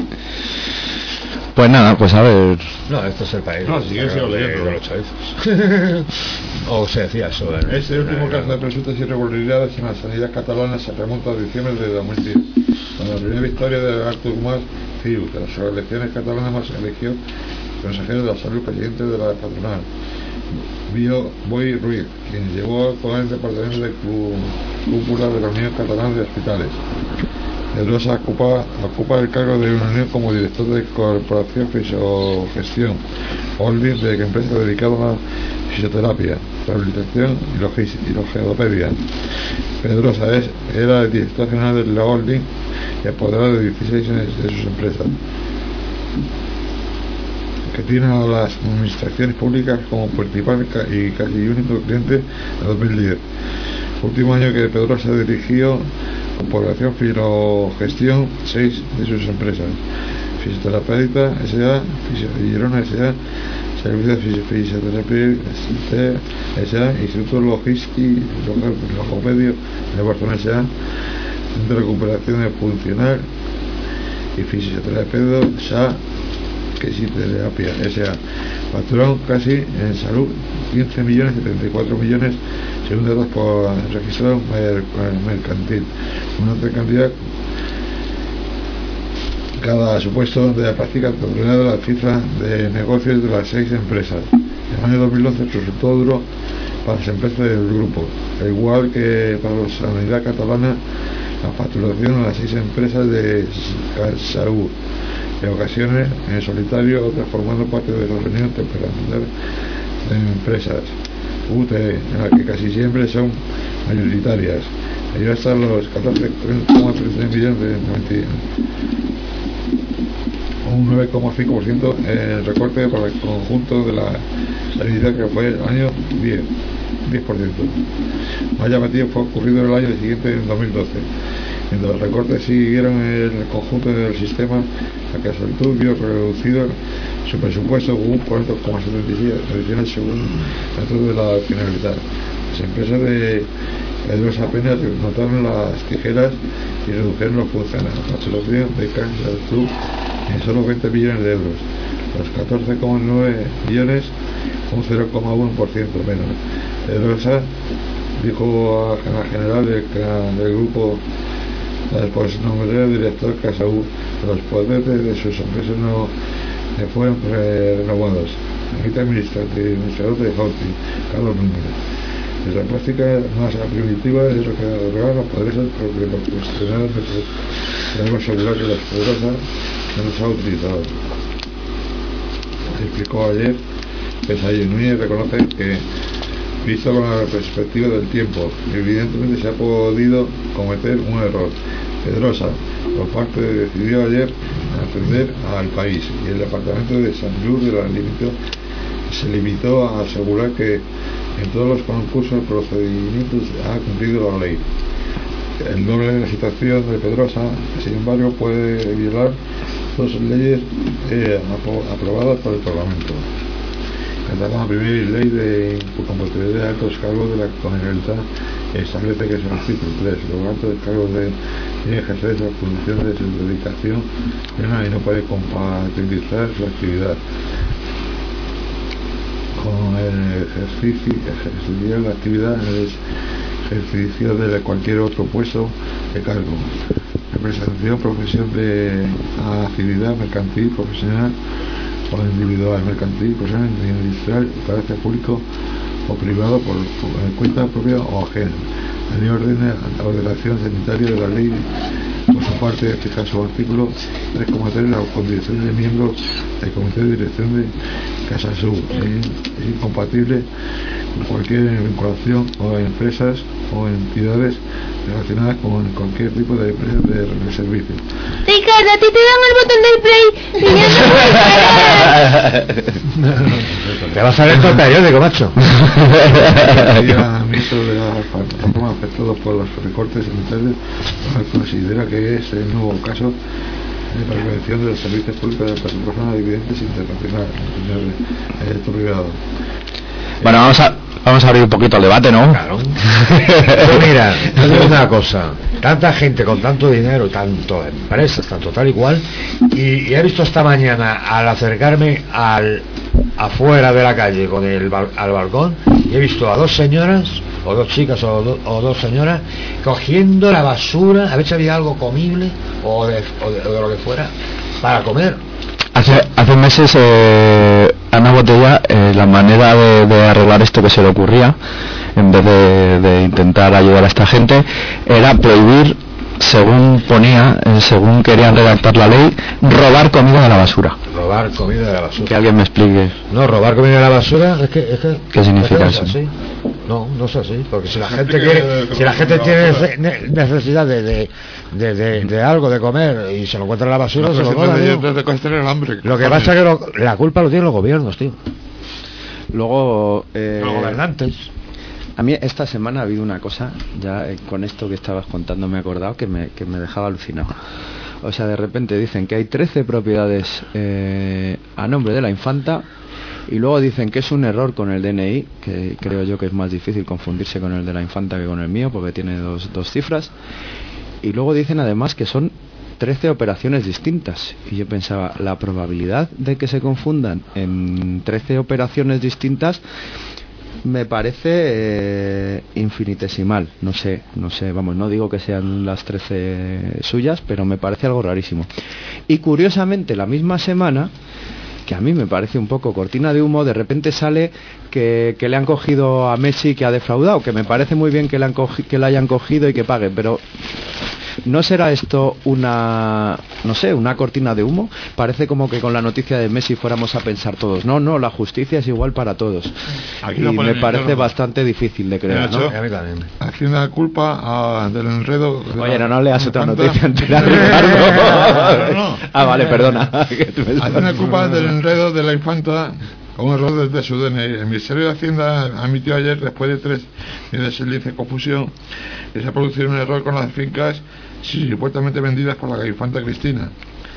Speaker 3: Pues nada, pues a ver.
Speaker 2: No, esto es el país.
Speaker 5: No, sigue siendo leyendo.
Speaker 2: De los chavezos. O se decía eso. En,
Speaker 5: Este último
Speaker 2: en,
Speaker 5: caso de presuntas irregularidades en la sanidad catalana se remonta a diciembre de dos mil diez, cuando la primera victoria de Artur Mas Ciu, de las elecciones catalanas, más eligió consejero de la salud, presidente de la patronal, Bio Boy Ruiz, quien llevó todo el departamento de cúpula de la Unión Catalana de Hospitales. Pedrosa ocupa, ocupa el cargo de una unión como director de Corporación Fisiogestión, holding de empresa dedicada a la fisioterapia, rehabilitación y, logis, y logopedia. Pedrosa es, era el director general de la holding y apoderado de dieciséis de sus empresas, que tiene a las administraciones públicas como principal y casi único cliente en dos mil diez. Último año que Pedrosa dirigió Corporación Filogestión, seis de sus empresas: Fisioterapeuta S A, Girona S A, Servicios de Fisioterapia S A, Instituto Logístico Logopedio de Barcelona S A, Centro de Recuperación Funcional y Fisioterapeuta S A, que sí, terapia S A. Facturaron casi en salud quince millones y treinta y cuatro millones según datos por registrado mercantil, una otra cantidad cada supuesto de la práctica de la cifra de negocios de las seis empresas. En el año dos mil once resultó duro para las empresas del grupo, al igual que para la sanidad catalana, la facturación de las seis empresas de salud, en ocasiones en solitario, otras formando parte de la reunión temperamental de empresas U T E, en las que casi siempre son mayoritarias. Allí están los catorce coma treinta millones de un nueve coma cinco por ciento el recorte para el conjunto de la sanidad, que fue el año diez por ciento. Más llamativo fue ocurrido el año siguiente, en dos mil doce. Mientras los recortes siguieron en el conjunto del sistema, la Casa del Tour vio reducido su presupuesto un cuarenta coma setenta y siete según datos de la Generalitat. Las empresas de Pedrosa apenas notaron las tijeras y redujeron los funcionarios. La solución de Casa del Tour en solo veinte millones de euros. Los catorce coma nueve millones, un cero coma uno por ciento menos. Pedrosa dijo a la general del, del grupo, pues nombré al director Casaú, los poderes de sus empresas no fueron renovados. El administrador de Houthi, Carlos Núñez. La práctica más primitiva es lo que otorgaba los poderes proporcionales. Tenemos que asegurar que las poderosas no los ha utilizado. Se explicó ayer que Núñez reconoce que, visto con la perspectiva del tiempo, evidentemente se ha podido cometer un error. Pedrosa, por parte de, decidió ayer atender al país, y el departamento de Sanlúcar de la limitó, se limitó a asegurar que en todos los concursos el procedimiento ha cumplido la ley. El doble de la situación de Pedrosa, sin embargo, puede violar dos leyes eh, aprobadas por el Parlamento. La primera ley de compatibilidad de altos cargos de la Generalitat establece que es el artículo tres. Los altos cargos de tienen que ejercer las funciones de su dedicación y no puede compatibilizar su actividad con el ejercicio, ejercicio de la actividad en el ejercicio de cualquier otro puesto de cargo. Representación, profesión de actividad mercantil, profesional o individual, mercantil, profesional, industrial, carácter público o privado por, por cuenta propia o ajena. En orden a la ordenación sanitaria de la ley, por su parte, fija su artículo tres coma tres, la condición de miembro del comité de dirección de Casa Sur es, es incompatible con cualquier vinculación o empresas o entidades relacionadas con cualquier tipo de empresas de, de servicio.
Speaker 8: Ricardo, a ti te dan el botón del play y yo no
Speaker 2: te va a salir todo el periódico, macho.
Speaker 5: El ministro de la plataforma afectados por los recortes sanitarios considera que es el nuevo caso de la prevención de los servicios públicos de las personas dividentes internacionales en el sector privado.
Speaker 10: Bueno, vamos a vamos a abrir un poquito el debate, ¿no?
Speaker 2: Claro. Pues mira, te digo una cosa, tanta gente con tanto dinero, tanto empresas, tanto tal y cual, y, y he visto esta mañana al acercarme al afuera de la calle con el al balcón, y he visto a dos señoras o dos chicas o, do, o dos señoras cogiendo la basura a ver si había algo comible o de, o de, o de lo que fuera para comer.
Speaker 10: Hace, hace meses eh, Ana Botella, eh, la manera de, de arreglar esto que se le ocurría, en vez de, de intentar ayudar a esta gente, era prohibir, según ponía, eh, según querían redactar la ley, robar comida de la basura.
Speaker 2: Robar comida de la basura.
Speaker 10: Que alguien me explique.
Speaker 2: No, robar comida de la basura es que, es que
Speaker 10: ¿qué significa
Speaker 2: es que no
Speaker 10: eso?
Speaker 2: Es no, no es así, porque si la gente quiere, si la gente tiene necesidad de de, de, de, de algo de comer y se lo encuentra en la basura, no, se lo roba. Lo que pasa es que lo, la culpa lo tienen los gobiernos, tío.
Speaker 3: Luego eh,
Speaker 2: los gobernantes.
Speaker 3: A mí esta semana ha habido una cosa, ya eh, con esto que estabas contando me he acordado, que me, que me dejaba alucinado. O sea, de repente dicen que hay trece propiedades eh, a nombre de la infanta, y luego dicen que es un error con el D N I, que creo yo que es más difícil confundirse con el de la infanta que con el mío, porque tiene dos, dos cifras. Y luego dicen además que son trece operaciones distintas. Y yo pensaba, la probabilidad de que se confundan en trece operaciones distintas me parece eh, infinitesimal. No sé, no sé, vamos, no digo que sean las trece suyas, pero me parece algo rarísimo. Y curiosamente, la misma semana, que a mí me parece un poco cortina de humo, de repente sale que, que le han cogido a Messi, que ha defraudado, que me parece muy bien que le, han cogi, que le hayan cogido y que paguen, pero ¿No será esto una, no sé, una cortina de humo? Parece como que con la noticia de Messi fuéramos a pensar todos, no, no, la justicia es igual para todos.
Speaker 5: Aquí
Speaker 3: y
Speaker 5: lo
Speaker 3: me parece
Speaker 5: claro.
Speaker 3: bastante difícil de creer, ¿no?
Speaker 5: Haciendo la culpa a, del enredo... De
Speaker 3: Oye,
Speaker 5: la,
Speaker 3: no, no leas otra
Speaker 5: tanta...
Speaker 3: noticia entera, Ricardo.
Speaker 5: no, no.
Speaker 3: Ah, vale, perdona.
Speaker 5: Haciendo la culpa del enredo de la infanta a un error desde su D N I. El Ministerio de Hacienda admitió ayer, después de tres meses de confusión, que se ha producido un error con las fincas supuestamente vendidas por la infanta Cristina,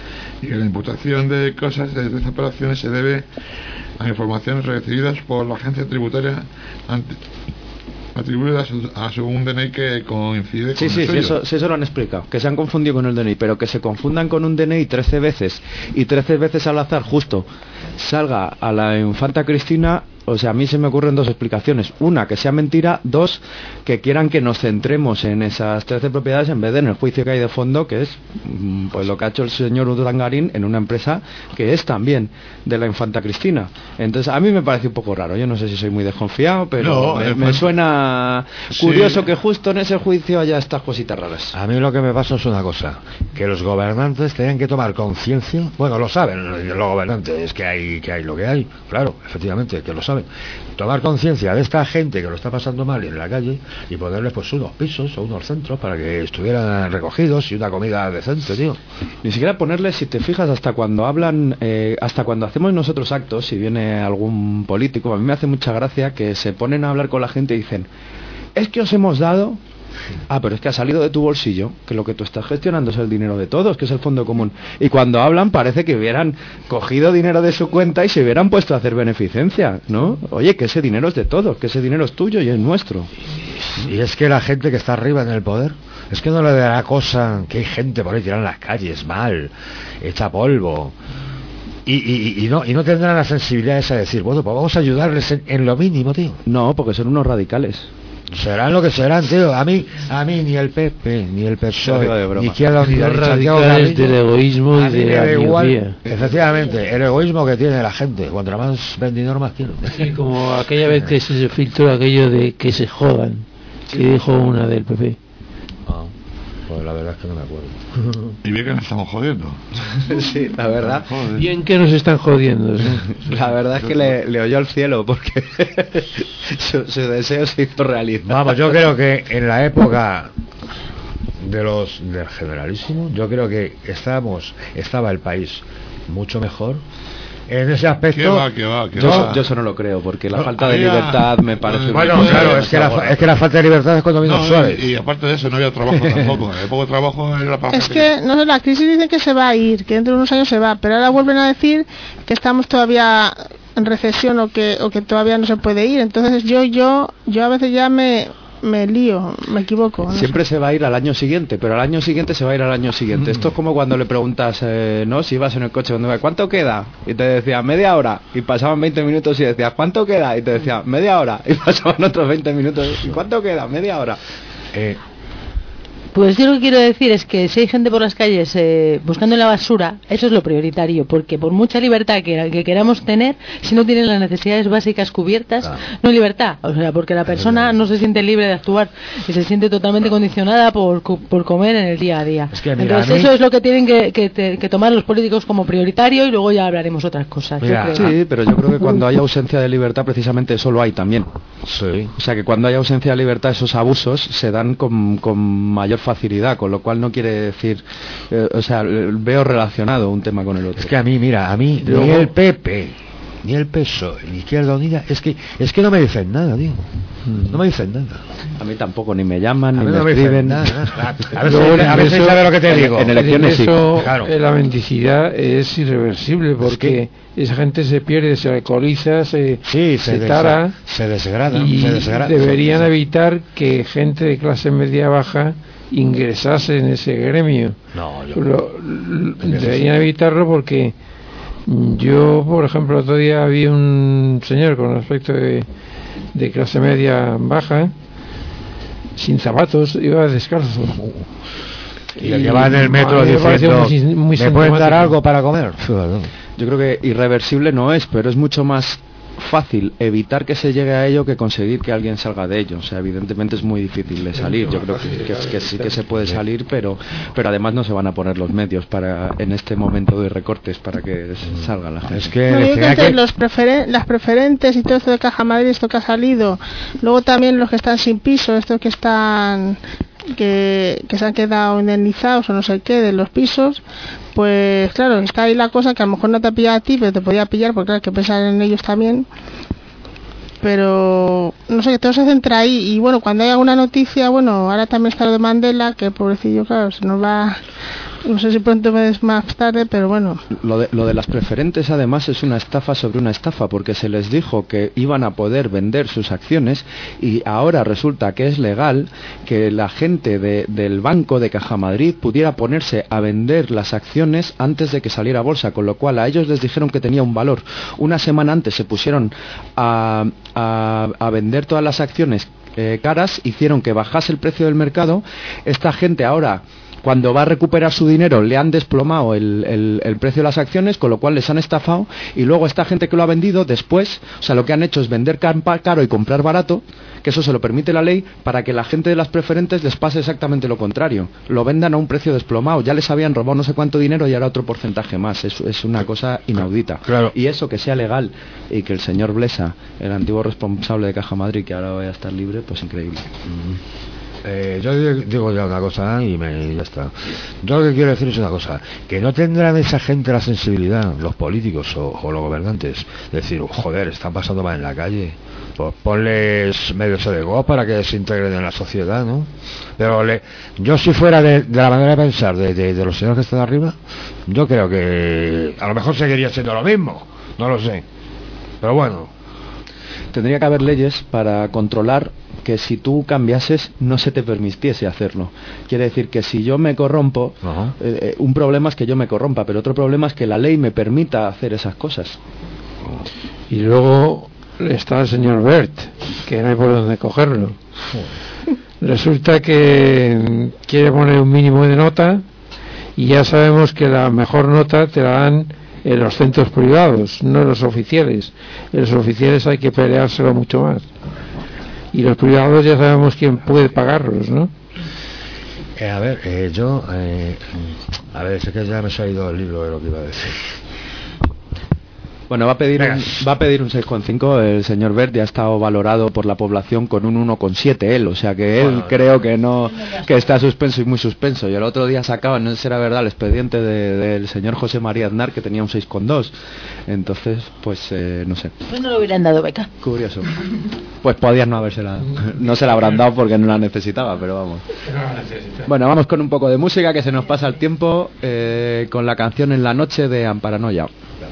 Speaker 5: y que la imputación de cosas de estas operaciones se debe a informaciones recibidas por la agencia tributaria ante, atribuidas a su, a su un D N I que coincide
Speaker 3: sí,
Speaker 5: con
Speaker 3: sí,
Speaker 5: el
Speaker 3: sí,
Speaker 5: suyo.
Speaker 3: eso, sí, eso lo han explicado, que se han confundido con el D N I, pero que se confundan con un D N I trece veces y trece veces al azar justo salga a la infanta Cristina. O sea, a mí se me ocurren dos explicaciones. Una, que sea mentira. Dos, que quieran que nos centremos en esas trece propiedades en vez de en el juicio que hay de fondo, que es pues lo que ha hecho el señor Urdangarín en una empresa que es también de la infanta Cristina. Entonces, a mí me parece un poco raro. Yo no sé si soy muy desconfiado, pero
Speaker 5: no,
Speaker 3: me,
Speaker 5: eh,
Speaker 3: me
Speaker 5: pues,
Speaker 3: suena curioso
Speaker 5: sí.
Speaker 3: que justo en ese juicio haya estas cositas raras.
Speaker 2: A mí lo que me pasa es una cosa, que los gobernantes tenían que tomar conciencia. Bueno, lo saben los gobernantes, que hay, que hay lo que hay, claro, efectivamente, que lo saben. Tomar conciencia de esta gente que lo está pasando mal en la calle y ponerles pues unos pisos o unos centros para que estuvieran recogidos y una comida decente, tío.
Speaker 3: Ni siquiera ponerles, si te fijas, hasta cuando hablan, eh, hasta cuando hacemos nosotros actos, si viene algún político, a mí me hace mucha gracia que se ponen a hablar con la gente y dicen, es que os hemos dado... Ah, pero es que ha salido de tu bolsillo, que lo que tú estás gestionando es el dinero de todos, que es el fondo común. Y cuando hablan parece que hubieran cogido dinero de su cuenta y se hubieran puesto a hacer beneficencia, ¿no? Oye, que ese dinero es de todos, que ese dinero es tuyo y es nuestro.
Speaker 2: Y es que la gente que está arriba en el poder, es que no le dará cosa que hay gente por ahí tirada en las calles mal, hecha polvo. Y, y, y, no, y no tendrán la sensibilidad esa de decir, bueno, pues vamos a ayudarles en, en lo mínimo, tío.
Speaker 3: No, porque son unos radicales.
Speaker 2: Serán lo que serán, tío. A mí, a mí ni el P P, ni el P S O E, ni Izquierda Unida,
Speaker 4: los
Speaker 2: ni Santiago
Speaker 4: radicales
Speaker 2: Gaviño,
Speaker 4: del egoísmo y
Speaker 2: a mí
Speaker 4: de
Speaker 2: me
Speaker 4: la
Speaker 2: da igual,
Speaker 4: miopía.
Speaker 2: efectivamente, el egoísmo que tiene la gente. Cuanto más vendidor, más quiero.
Speaker 4: Sí, como aquella vez que se filtró aquello de que se jodan, que dijo una del P P.
Speaker 2: Ah, pues la verdad es que no me acuerdo.
Speaker 5: Y bien que nos estamos jodiendo.
Speaker 3: Sí, la verdad.
Speaker 4: Bien que nos están jodiendo. ¿Sí?
Speaker 3: La verdad es que le, le oyó al cielo porque su, su deseo se hizo realidad.
Speaker 2: Vamos, yo creo que en la época de los del generalísimo, yo creo que estábamos, estaba el país mucho mejor. En ese aspecto,
Speaker 5: ¿Qué va, qué va, qué
Speaker 3: yo,
Speaker 5: va?
Speaker 3: yo eso no lo creo, porque la
Speaker 5: No,
Speaker 3: falta de
Speaker 5: había-
Speaker 3: libertad me parece...
Speaker 2: bueno,
Speaker 3: muy-
Speaker 2: claro, es que, la, es que la falta de libertad es cuando vino
Speaker 5: No,
Speaker 2: suave.
Speaker 5: y, y aparte de eso no había trabajo tampoco. El poco trabajo era para
Speaker 6: Es
Speaker 5: gente
Speaker 6: que, no sé, la crisis dice que se va a ir, que dentro de unos años se va, pero ahora vuelven a decir que estamos todavía en recesión o que o que todavía no se puede ir. Entonces yo yo yo a veces ya me me lío, me equivoco. no
Speaker 3: Siempre se va a ir al año siguiente, pero al año siguiente se va a ir al año siguiente. Esto es como cuando le preguntas, eh, ¿no? Si ibas en el coche, ¿cuánto queda? Y te decía, media hora. Y pasaban veinte minutos y decías, ¿cuánto queda? Y te decía, media hora. Y pasaban otros veinte minutos. ¿Y cuánto queda? Media hora.
Speaker 2: Eh,
Speaker 11: Pues yo lo que quiero decir es que si hay gente por las calles eh, buscando en la basura, eso es lo prioritario, porque por mucha libertad que, que queramos tener, si no tienen las necesidades básicas cubiertas,
Speaker 2: Claro.
Speaker 11: no hay libertad. O sea, porque la persona no se siente libre de actuar y se siente totalmente condicionada por, co- por comer en el día a día.
Speaker 2: Es que, mira,
Speaker 11: Entonces
Speaker 2: a mí-
Speaker 11: eso es lo que tienen que, que, te- que tomar los políticos como prioritario y luego ya hablaremos otras cosas. yo
Speaker 2: Mira,
Speaker 11: creo.
Speaker 3: Sí, pero yo creo que cuando hay ausencia de libertad, precisamente eso lo hay también.
Speaker 2: sí.
Speaker 3: O sea, que cuando hay ausencia de libertad, esos abusos se dan con, con mayor facilidad, con lo cual no quiere decir... eh, o sea, veo relacionado un tema con el otro.
Speaker 2: Es que a mí, mira, a mí
Speaker 3: Luego-
Speaker 2: ni el P P, ni el P S O E, ni Izquierda Unida, es que es que no me dicen nada, tío. No me dicen nada.
Speaker 3: A mí tampoco, ni me llaman,
Speaker 2: A
Speaker 3: ni
Speaker 2: mí
Speaker 3: me
Speaker 2: no me dicen
Speaker 3: escriben.
Speaker 2: nada, nada. A ver,
Speaker 4: Luego,
Speaker 2: si, a ver si
Speaker 4: eso-
Speaker 2: sabe lo que te
Speaker 3: en-
Speaker 2: digo.
Speaker 3: en elecciones sí.
Speaker 4: Eso,
Speaker 2: Claro.
Speaker 4: eh, la mendicidad es irreversible porque esa gente se pierde, se alcoholiza, se,
Speaker 2: Sí,
Speaker 4: se
Speaker 2: se,
Speaker 4: tara
Speaker 2: des- se desgrada,
Speaker 4: y
Speaker 2: se desgrada.
Speaker 4: deberían evitar que gente de clase media baja ingresase en ese gremio.
Speaker 2: No, yo
Speaker 4: Lo- lo- deberían evitarlo porque yo, por ejemplo, el otro día vi un señor con aspecto de, de clase media baja, sin zapatos, iba descalzo.
Speaker 2: y el que va en el metro
Speaker 4: a mí me pareció
Speaker 2: diciendo,
Speaker 4: muy- muy
Speaker 2: ¿me pueden dar
Speaker 4: sintomático.
Speaker 2: algo para comer?
Speaker 3: Yo creo que irreversible no es, pero es mucho más fácil evitar que se llegue a ello que conseguir que alguien salga de ello. O sea, evidentemente es muy difícil de salir. Yo creo que, que, que sí que se puede salir, pero pero además no se van a poner los medios para en este momento de recortes para que salga la gente.
Speaker 2: Es que,
Speaker 6: no, yo que
Speaker 2: que...
Speaker 6: los preferen- las preferentes y todo esto de Caja Madrid, esto que ha salido, luego también los que están sin piso, estos que están que, que se han quedado indemnizados o no sé qué de los pisos, pues claro, está ahí la cosa que a lo mejor no te ha pillado a ti, pero te podía pillar porque claro, hay que pensar en ellos también. Pero no sé, que todo se centra ahí. Y bueno, cuando hay alguna noticia, bueno, ahora también está lo de Mandela, que pobrecillo, claro, se nos va, no sé si pronto es más tarde, pero bueno.
Speaker 3: Lo de, lo de las preferentes además es una estafa sobre una estafa, porque se les dijo que iban a poder vender sus acciones y ahora resulta que es legal que la gente de, del banco de Caja Madrid pudiera ponerse a vender las acciones antes de que saliera a bolsa, con lo cual a ellos les dijeron que tenía un valor. Una semana antes se pusieron a, a, a vender todas las acciones eh, caras, hicieron que bajase el precio del mercado. Esta gente ahora, cuando va a recuperar su dinero, le han desplomado el, el, el precio de las acciones, con lo cual les han estafado, y luego esta gente que lo ha vendido después, o sea, lo que han hecho es vender caro y comprar barato, que eso se lo permite la ley, para que la gente de las preferentes les pase exactamente lo contrario, lo vendan a un precio desplomado. Ya les habían robado no sé cuánto dinero y ahora otro porcentaje más. Es, es una cosa inaudita.
Speaker 2: Claro.
Speaker 3: Y eso, que sea legal y que el señor Blesa, el antiguo responsable de Caja Madrid, que ahora vaya a estar libre, pues increíble.
Speaker 2: Mm. Eh, yo digo ya una cosa y, me, y ya está. Yo lo que quiero decir es una cosa, que no tendrán esa gente la sensibilidad, los políticos o, o los gobernantes, de decir, joder, están pasando mal en la calle, pues ponles medios de go para que se integren en la sociedad, ¿no? Pero le, yo si fuera de, de la manera de pensar de, de, de los señores que están arriba, yo creo que a lo mejor seguiría siendo lo mismo, no lo sé, pero bueno.
Speaker 3: Tendría que haber leyes para controlar que si tú cambiases no se te permitiese hacerlo. Quiere decir que si yo me corrompo, uh-huh. eh, un problema es que yo me corrompa, pero otro problema es que la ley me permita hacer esas cosas.
Speaker 4: Y luego está el señor Bert, que no hay por dónde cogerlo. Resulta que quiere poner un mínimo de nota y ya sabemos que la mejor nota te la dan en los centros privados, no en los oficiales. En los oficiales hay que peleárselo mucho más. Y los privados ya sabemos quién puede pagarlos, ¿no?
Speaker 2: Eh, a ver, eh, yo... Eh, a ver, es que ya me ha salido el libro de lo que iba a decir.
Speaker 3: Bueno, va a pedir un, va a pedir un seis coma cinco. El señor Verde ha estado valorado por la población con un uno coma siete él, o sea que él bueno, creo que no que está suspenso y muy suspenso. Y el otro día sacaba, no sé si era verdad, el expediente de, del señor José María Aznar, que tenía un seis coma dos. Entonces, pues eh, no sé.
Speaker 11: Pues no le hubieran dado beca.
Speaker 3: Curioso. Pues podían no habérsela, no se la habrán dado porque no la necesitaba, pero vamos. Bueno, vamos con un poco de música, que se nos pasa el tiempo, eh, con la canción En la noche de Amparanoia.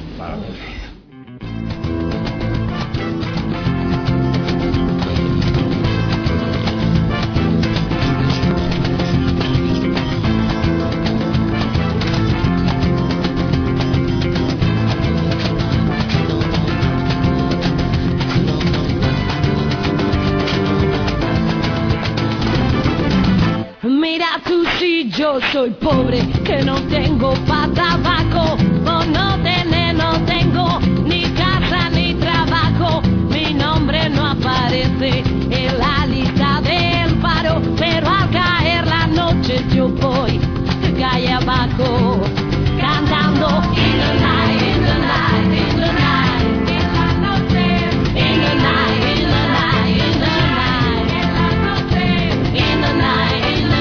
Speaker 12: Yo soy pobre, que no tengo pa' tabaco, por no tener, no tengo ni casa ni trabajo. Mi nombre no aparece en la lista del paro, pero al caer la noche yo voy de calle abajo, cantando in the night, in the night, in the night, en la noche, in the night, in the night, in the night, en la noche, in the night.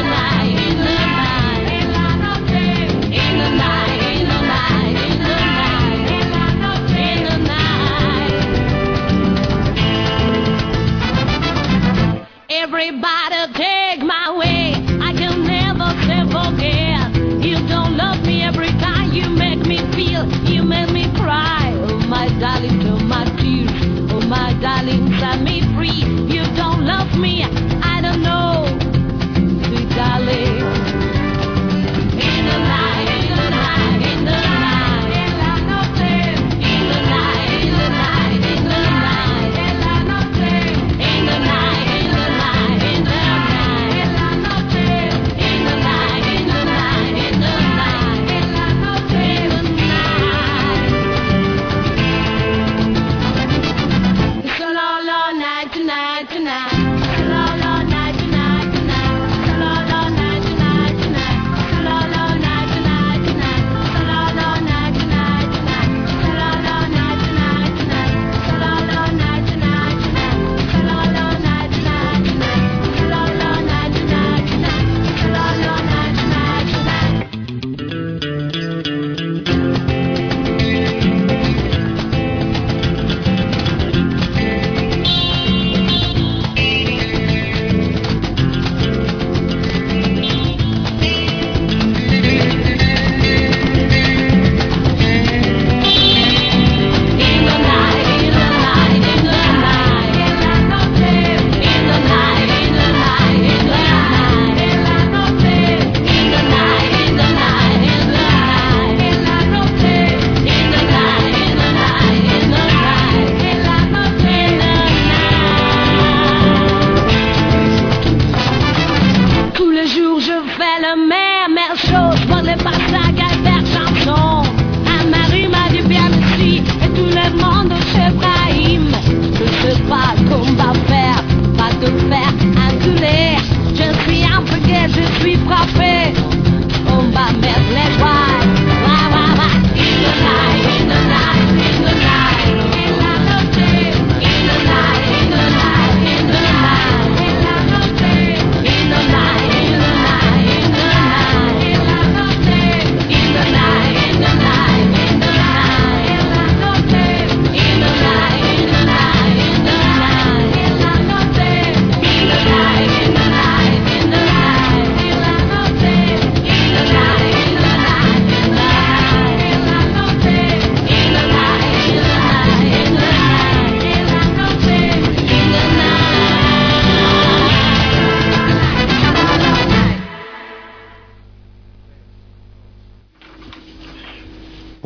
Speaker 12: Everybody take my way, I can never say forget. You don't love me every time you make me feel, you make me cry. Oh my darling, to my tears, oh my darling, set me free. You don't love me, I don't know, sweet darling. In the night, in the night, in the night, en la noche, in the night, in the night, in the night, en la noche, in the night.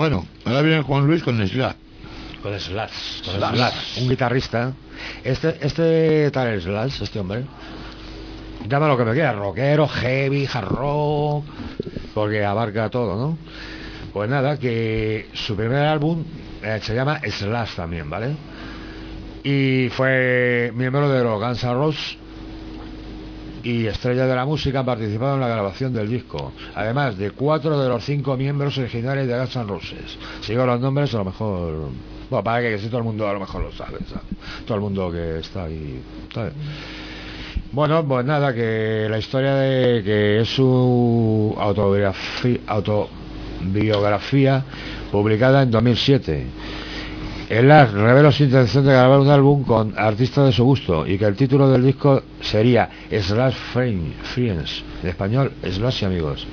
Speaker 5: Bueno, ahora viene Juan Luis con Slash.
Speaker 2: Con Slash, con
Speaker 5: Slash.
Speaker 2: Slash, un guitarrista. Este, este tal Slash, este hombre, llama lo que me quiera, rockero, heavy, hard rock, porque abarca todo, ¿no? Pues nada, que su primer álbum eh, se llama Slash también, ¿vale? Y fue miembro de los Guns N' Roses y estrella de la música. Han participado en la grabación del disco, además de cuatro de los cinco miembros originales de Guns N' Roses. Sigo los nombres, a lo mejor, bueno, para que, que si todo el mundo a lo mejor lo sabe, ¿sabe? Todo el mundo que está ahí, ¿sabe? Bueno, pues nada, que la historia de que es su autobiografía, autobiografía publicada en dos mil siete. Slash revela su intención de grabar un álbum con artistas de su gusto y que el título del disco sería Slash Friends, en español Slash y amigos.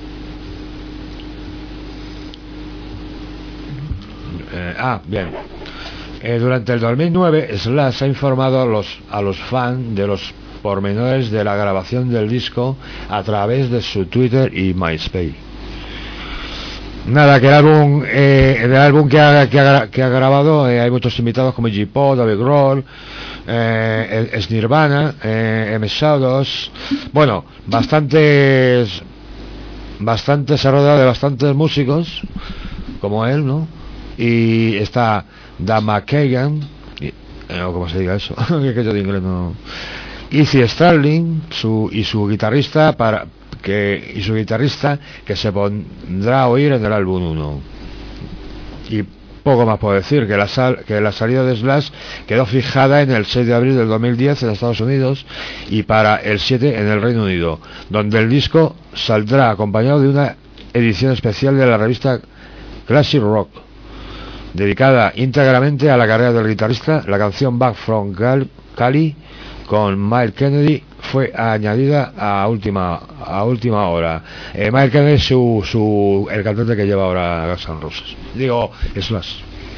Speaker 2: Eh, ah, bien. Eh, durante el dos mil nueve, Slash ha informado a los, a los fans de los pormenores de la grabación del disco a través de su Twitter y MySpace. Nada, que el álbum, eh, el álbum que ha, que ha, que ha grabado, eh, hay muchos invitados como Iggy Pop, David Grohl, eh, es Nirvana, eh, M. Shadows, bueno, bastantes, bastantes, se ha rodeado de bastantes músicos, como él, ¿no? Y está Dan McKagan, y, no, ¿cómo se diga eso? Que yo de inglés no. Izzy Stradlin, su, y su guitarrista para que y su guitarrista que se pondrá a oír en el álbum uno. Y poco más puedo decir, que la, sal, que la salida de Slash quedó fijada en el seis de abril del dos mil diez en Estados Unidos y para el siete en el Reino Unido, donde el disco saldrá acompañado de una edición especial de la revista Classic Rock, dedicada íntegramente a la carrera del guitarrista. La canción Back from Cali con Myles Kennedy fue añadida a última a última hora. eh, Myles Kennedy es su, su, el cantante que lleva ahora Guns N' Roses, digo Slash.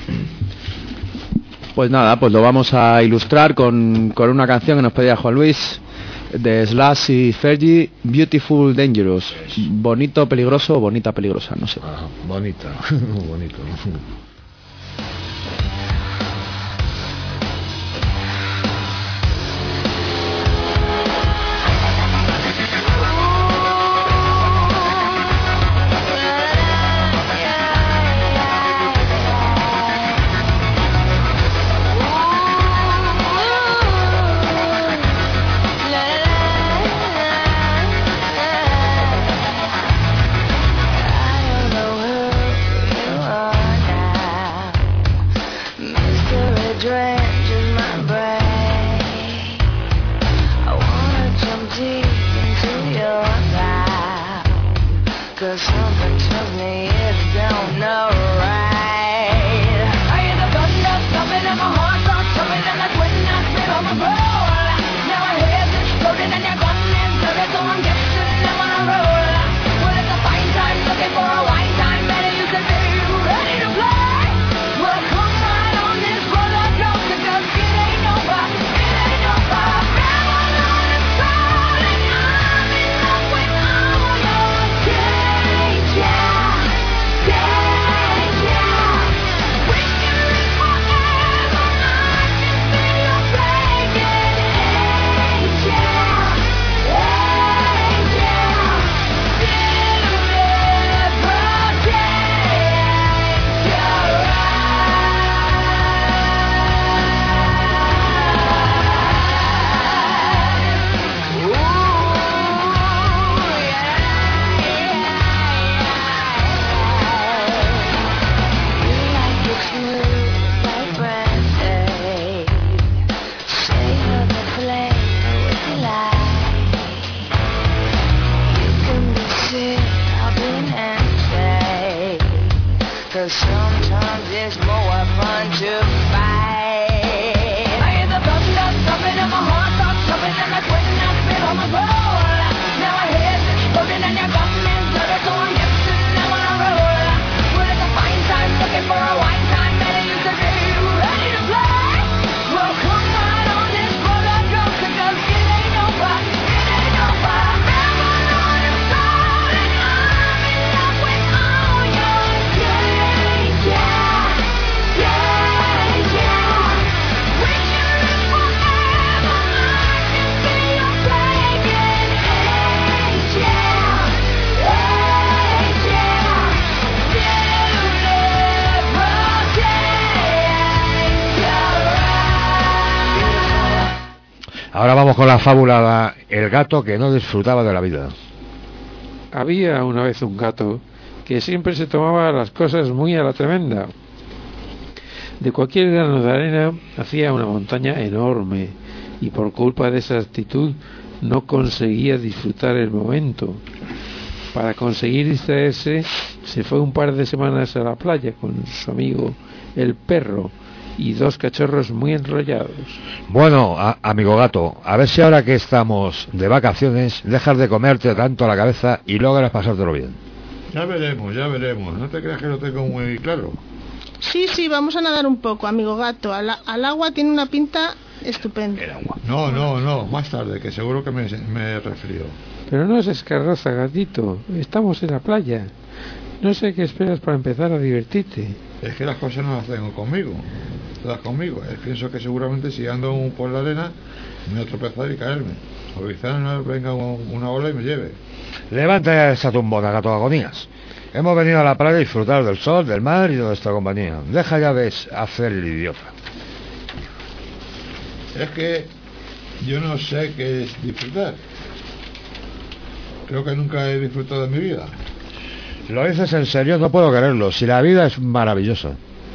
Speaker 3: Pues nada, pues lo vamos a ilustrar con, con una canción que nos pedía Juan Luis de Slash y Fergie, Beautiful Dangerous. Bonito, peligroso, bonita, peligrosa, no sé.
Speaker 2: Ajá, bonita, bonito.
Speaker 12: I don't know who you are now.
Speaker 2: Ahora vamos con la fábula El gato que no disfrutaba de la vida.
Speaker 4: Había una vez un gato que siempre se tomaba las cosas muy a la tremenda. De cualquier grano de arena hacía una montaña enorme y por culpa de esa actitud no conseguía disfrutar el momento. Para conseguir distraerse se fue un par de semanas a la playa con su amigo el perro y dos cachorros muy enrollados.
Speaker 2: Bueno, a, amigo gato, a ver si ahora que estamos de vacaciones dejas de comerte tanto la cabeza y logras pasártelo bien.
Speaker 5: Ya veremos, ya veremos. No te creas que lo tengo muy claro.
Speaker 6: Sí, sí, vamos a nadar un poco, amigo gato. Al, al agua tiene una pinta estupenda.
Speaker 2: El agua.
Speaker 5: No, no, no, más tarde, que seguro que me, me resfrío.
Speaker 4: Pero no seas carroza, gatito. Estamos en la playa. No sé qué esperas para empezar a divertirte.
Speaker 5: Es que las cosas no las tengo conmigo. Todas conmigo. Eh, pienso que seguramente si ando por la arena me voy a tropezar y caerme. O quizás no venga una ola y me lleve.
Speaker 2: Levanta ya esa tumbona, gato de agonías. Hemos venido a la playa a disfrutar del sol, del mar y de nuestra compañía. Deja ya de hacer el idiota.
Speaker 5: Es que yo no sé qué es disfrutar. Creo que nunca he disfrutado de mi vida.
Speaker 2: ¿Lo dices en serio? No puedo creerlo. Si la vida es maravillosa.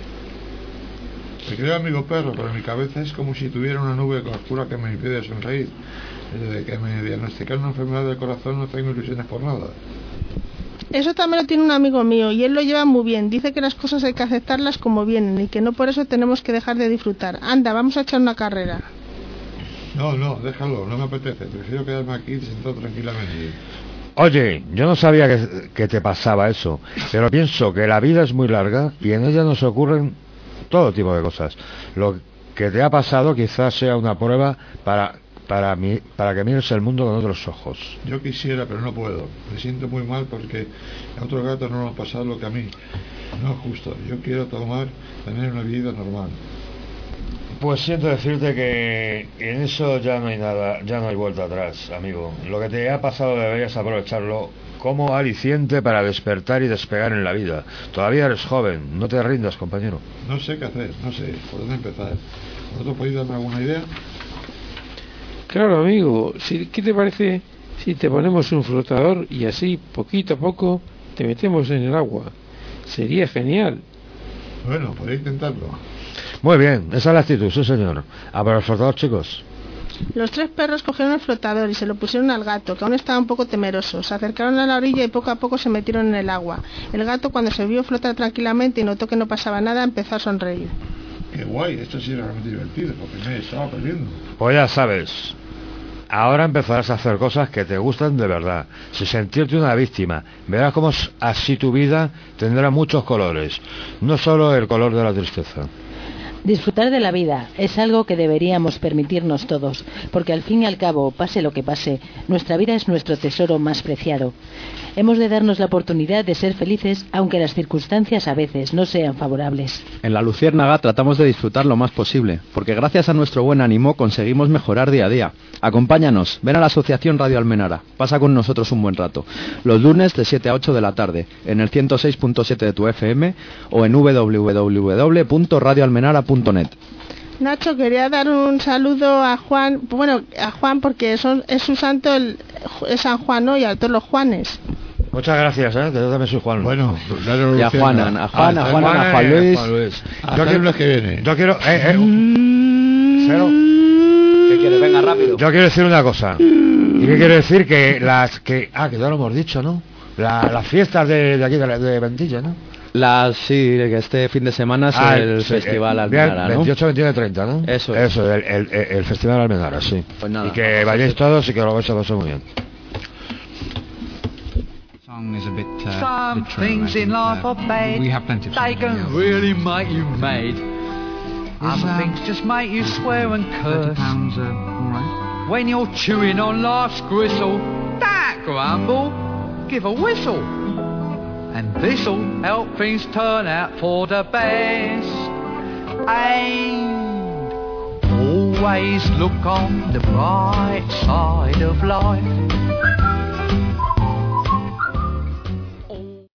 Speaker 5: Te creo, amigo perro, pero en mi cabeza es como si tuviera una nube oscura que me impide sonreír. Desde que me diagnosticaron una enfermedad del corazón no tengo ilusiones por nada.
Speaker 6: Eso también lo tiene un amigo mío y él lo lleva muy bien. Dice que las cosas hay que aceptarlas como vienen y que no por eso tenemos que dejar de disfrutar. Anda, vamos a echar una carrera.
Speaker 5: No, no, déjalo, no me apetece. Prefiero quedarme aquí sentado tranquilamente.
Speaker 2: Oye, yo no sabía que, que te pasaba eso, pero pienso que la vida es muy larga y en ella nos ocurren todo tipo de cosas. Lo que te ha pasado quizás sea una prueba para... Para, mí, para que mires el mundo con otros ojos.
Speaker 5: Yo quisiera, pero no puedo. Me siento muy mal porque a otros gatos no nos ha pasado lo que a mí. No es justo. Yo quiero tomar, tener una vida normal.
Speaker 2: Pues siento decirte que en eso ya no hay nada, ya no hay vuelta atrás, amigo. Lo que te ha pasado deberías aprovecharlo como aliciente para despertar y despegar en la vida. Todavía eres joven, no te rindas, compañero.
Speaker 5: No sé qué hacer, no sé por dónde empezar. ¿Vosotros podéis darme alguna idea?
Speaker 4: Claro, amigo, si, ¿qué te parece si te ponemos un flotador y así, poquito a poco, te metemos en el agua? Sería genial.
Speaker 5: Bueno, podéis intentarlo.
Speaker 2: Muy bien, esa es la actitud, sí señor. A por el flotador, chicos.
Speaker 6: Los tres perros cogieron el flotador y se lo pusieron al gato, que aún estaba un poco temeroso. Se acercaron a la orilla y poco a poco se metieron en el agua. El gato, cuando se vio flotar tranquilamente y notó que no pasaba nada, empezó a sonreír.
Speaker 5: Qué guay, esto sí era realmente divertido, porque me estaba perdiendo.
Speaker 2: Pues ya sabes, ahora empezarás a hacer cosas que te gustan de verdad, sin sentirte una víctima. Verás cómo así tu vida tendrá muchos colores, no solo el color de la tristeza.
Speaker 11: Disfrutar de la vida es algo que deberíamos permitirnos todos, porque al fin y al cabo, pase lo que pase, nuestra vida es nuestro tesoro más preciado. Hemos de darnos la oportunidad de ser felices, aunque las circunstancias a veces no sean favorables.
Speaker 3: En La Luciérnaga tratamos de disfrutar lo más posible, porque gracias a nuestro buen ánimo conseguimos mejorar día a día. Acompáñanos, ven a la Asociación Radio Almenara, pasa con nosotros un buen rato. Los lunes de siete a ocho de la tarde, en el ciento seis punto siete de tu F M o en doble u doble u doble u punto radio almenara punto net.
Speaker 6: Nacho, quería dar un saludo a Juan, bueno, a Juan porque son, es su santo, el, es San Juan, ¿no? Y a todos los Juanes.
Speaker 2: Muchas gracias, ¿eh? Que yo también soy Juan.
Speaker 5: Bueno,
Speaker 3: y a Juanan, a Juan, a Juan, a Juan Luis.
Speaker 2: Juan Luis.
Speaker 5: Hasta el lunes que viene.
Speaker 2: Yo quiero, eh, eh, cero.
Speaker 3: ¿Qué quieres? Venga, rápido.
Speaker 2: Yo quiero decir una cosa. Y que quiero decir que las que, ah, que ya lo hemos dicho, ¿no? La, las fiestas de, de aquí de, de Ventilla, ¿no?
Speaker 3: Las, sí, que este fin de semana es ah, el sí, Festival
Speaker 2: eh,
Speaker 3: Almenara, ¿no?
Speaker 2: veintiocho, veintiuno y treinta, ¿no?
Speaker 3: Eso es.
Speaker 2: Eso, el, el, el Festival Almenara, sí.
Speaker 3: Pues nada.
Speaker 2: Y que vayáis todos y que lo vais a pasar muy bien.
Speaker 13: Is a bit, uh,
Speaker 9: Some
Speaker 13: bit true,
Speaker 9: things in life
Speaker 13: uh,
Speaker 9: are bad.
Speaker 13: We have plenty of
Speaker 9: They can
Speaker 13: yeah.
Speaker 9: really make you mad. Other
Speaker 13: um,
Speaker 9: things just make you swear and curse.
Speaker 13: Pounds, uh, all right.
Speaker 9: When you're chewing on life's gristle, don't grumble, give a whistle. And this'll help things turn out for the best. And always look on the bright side of life.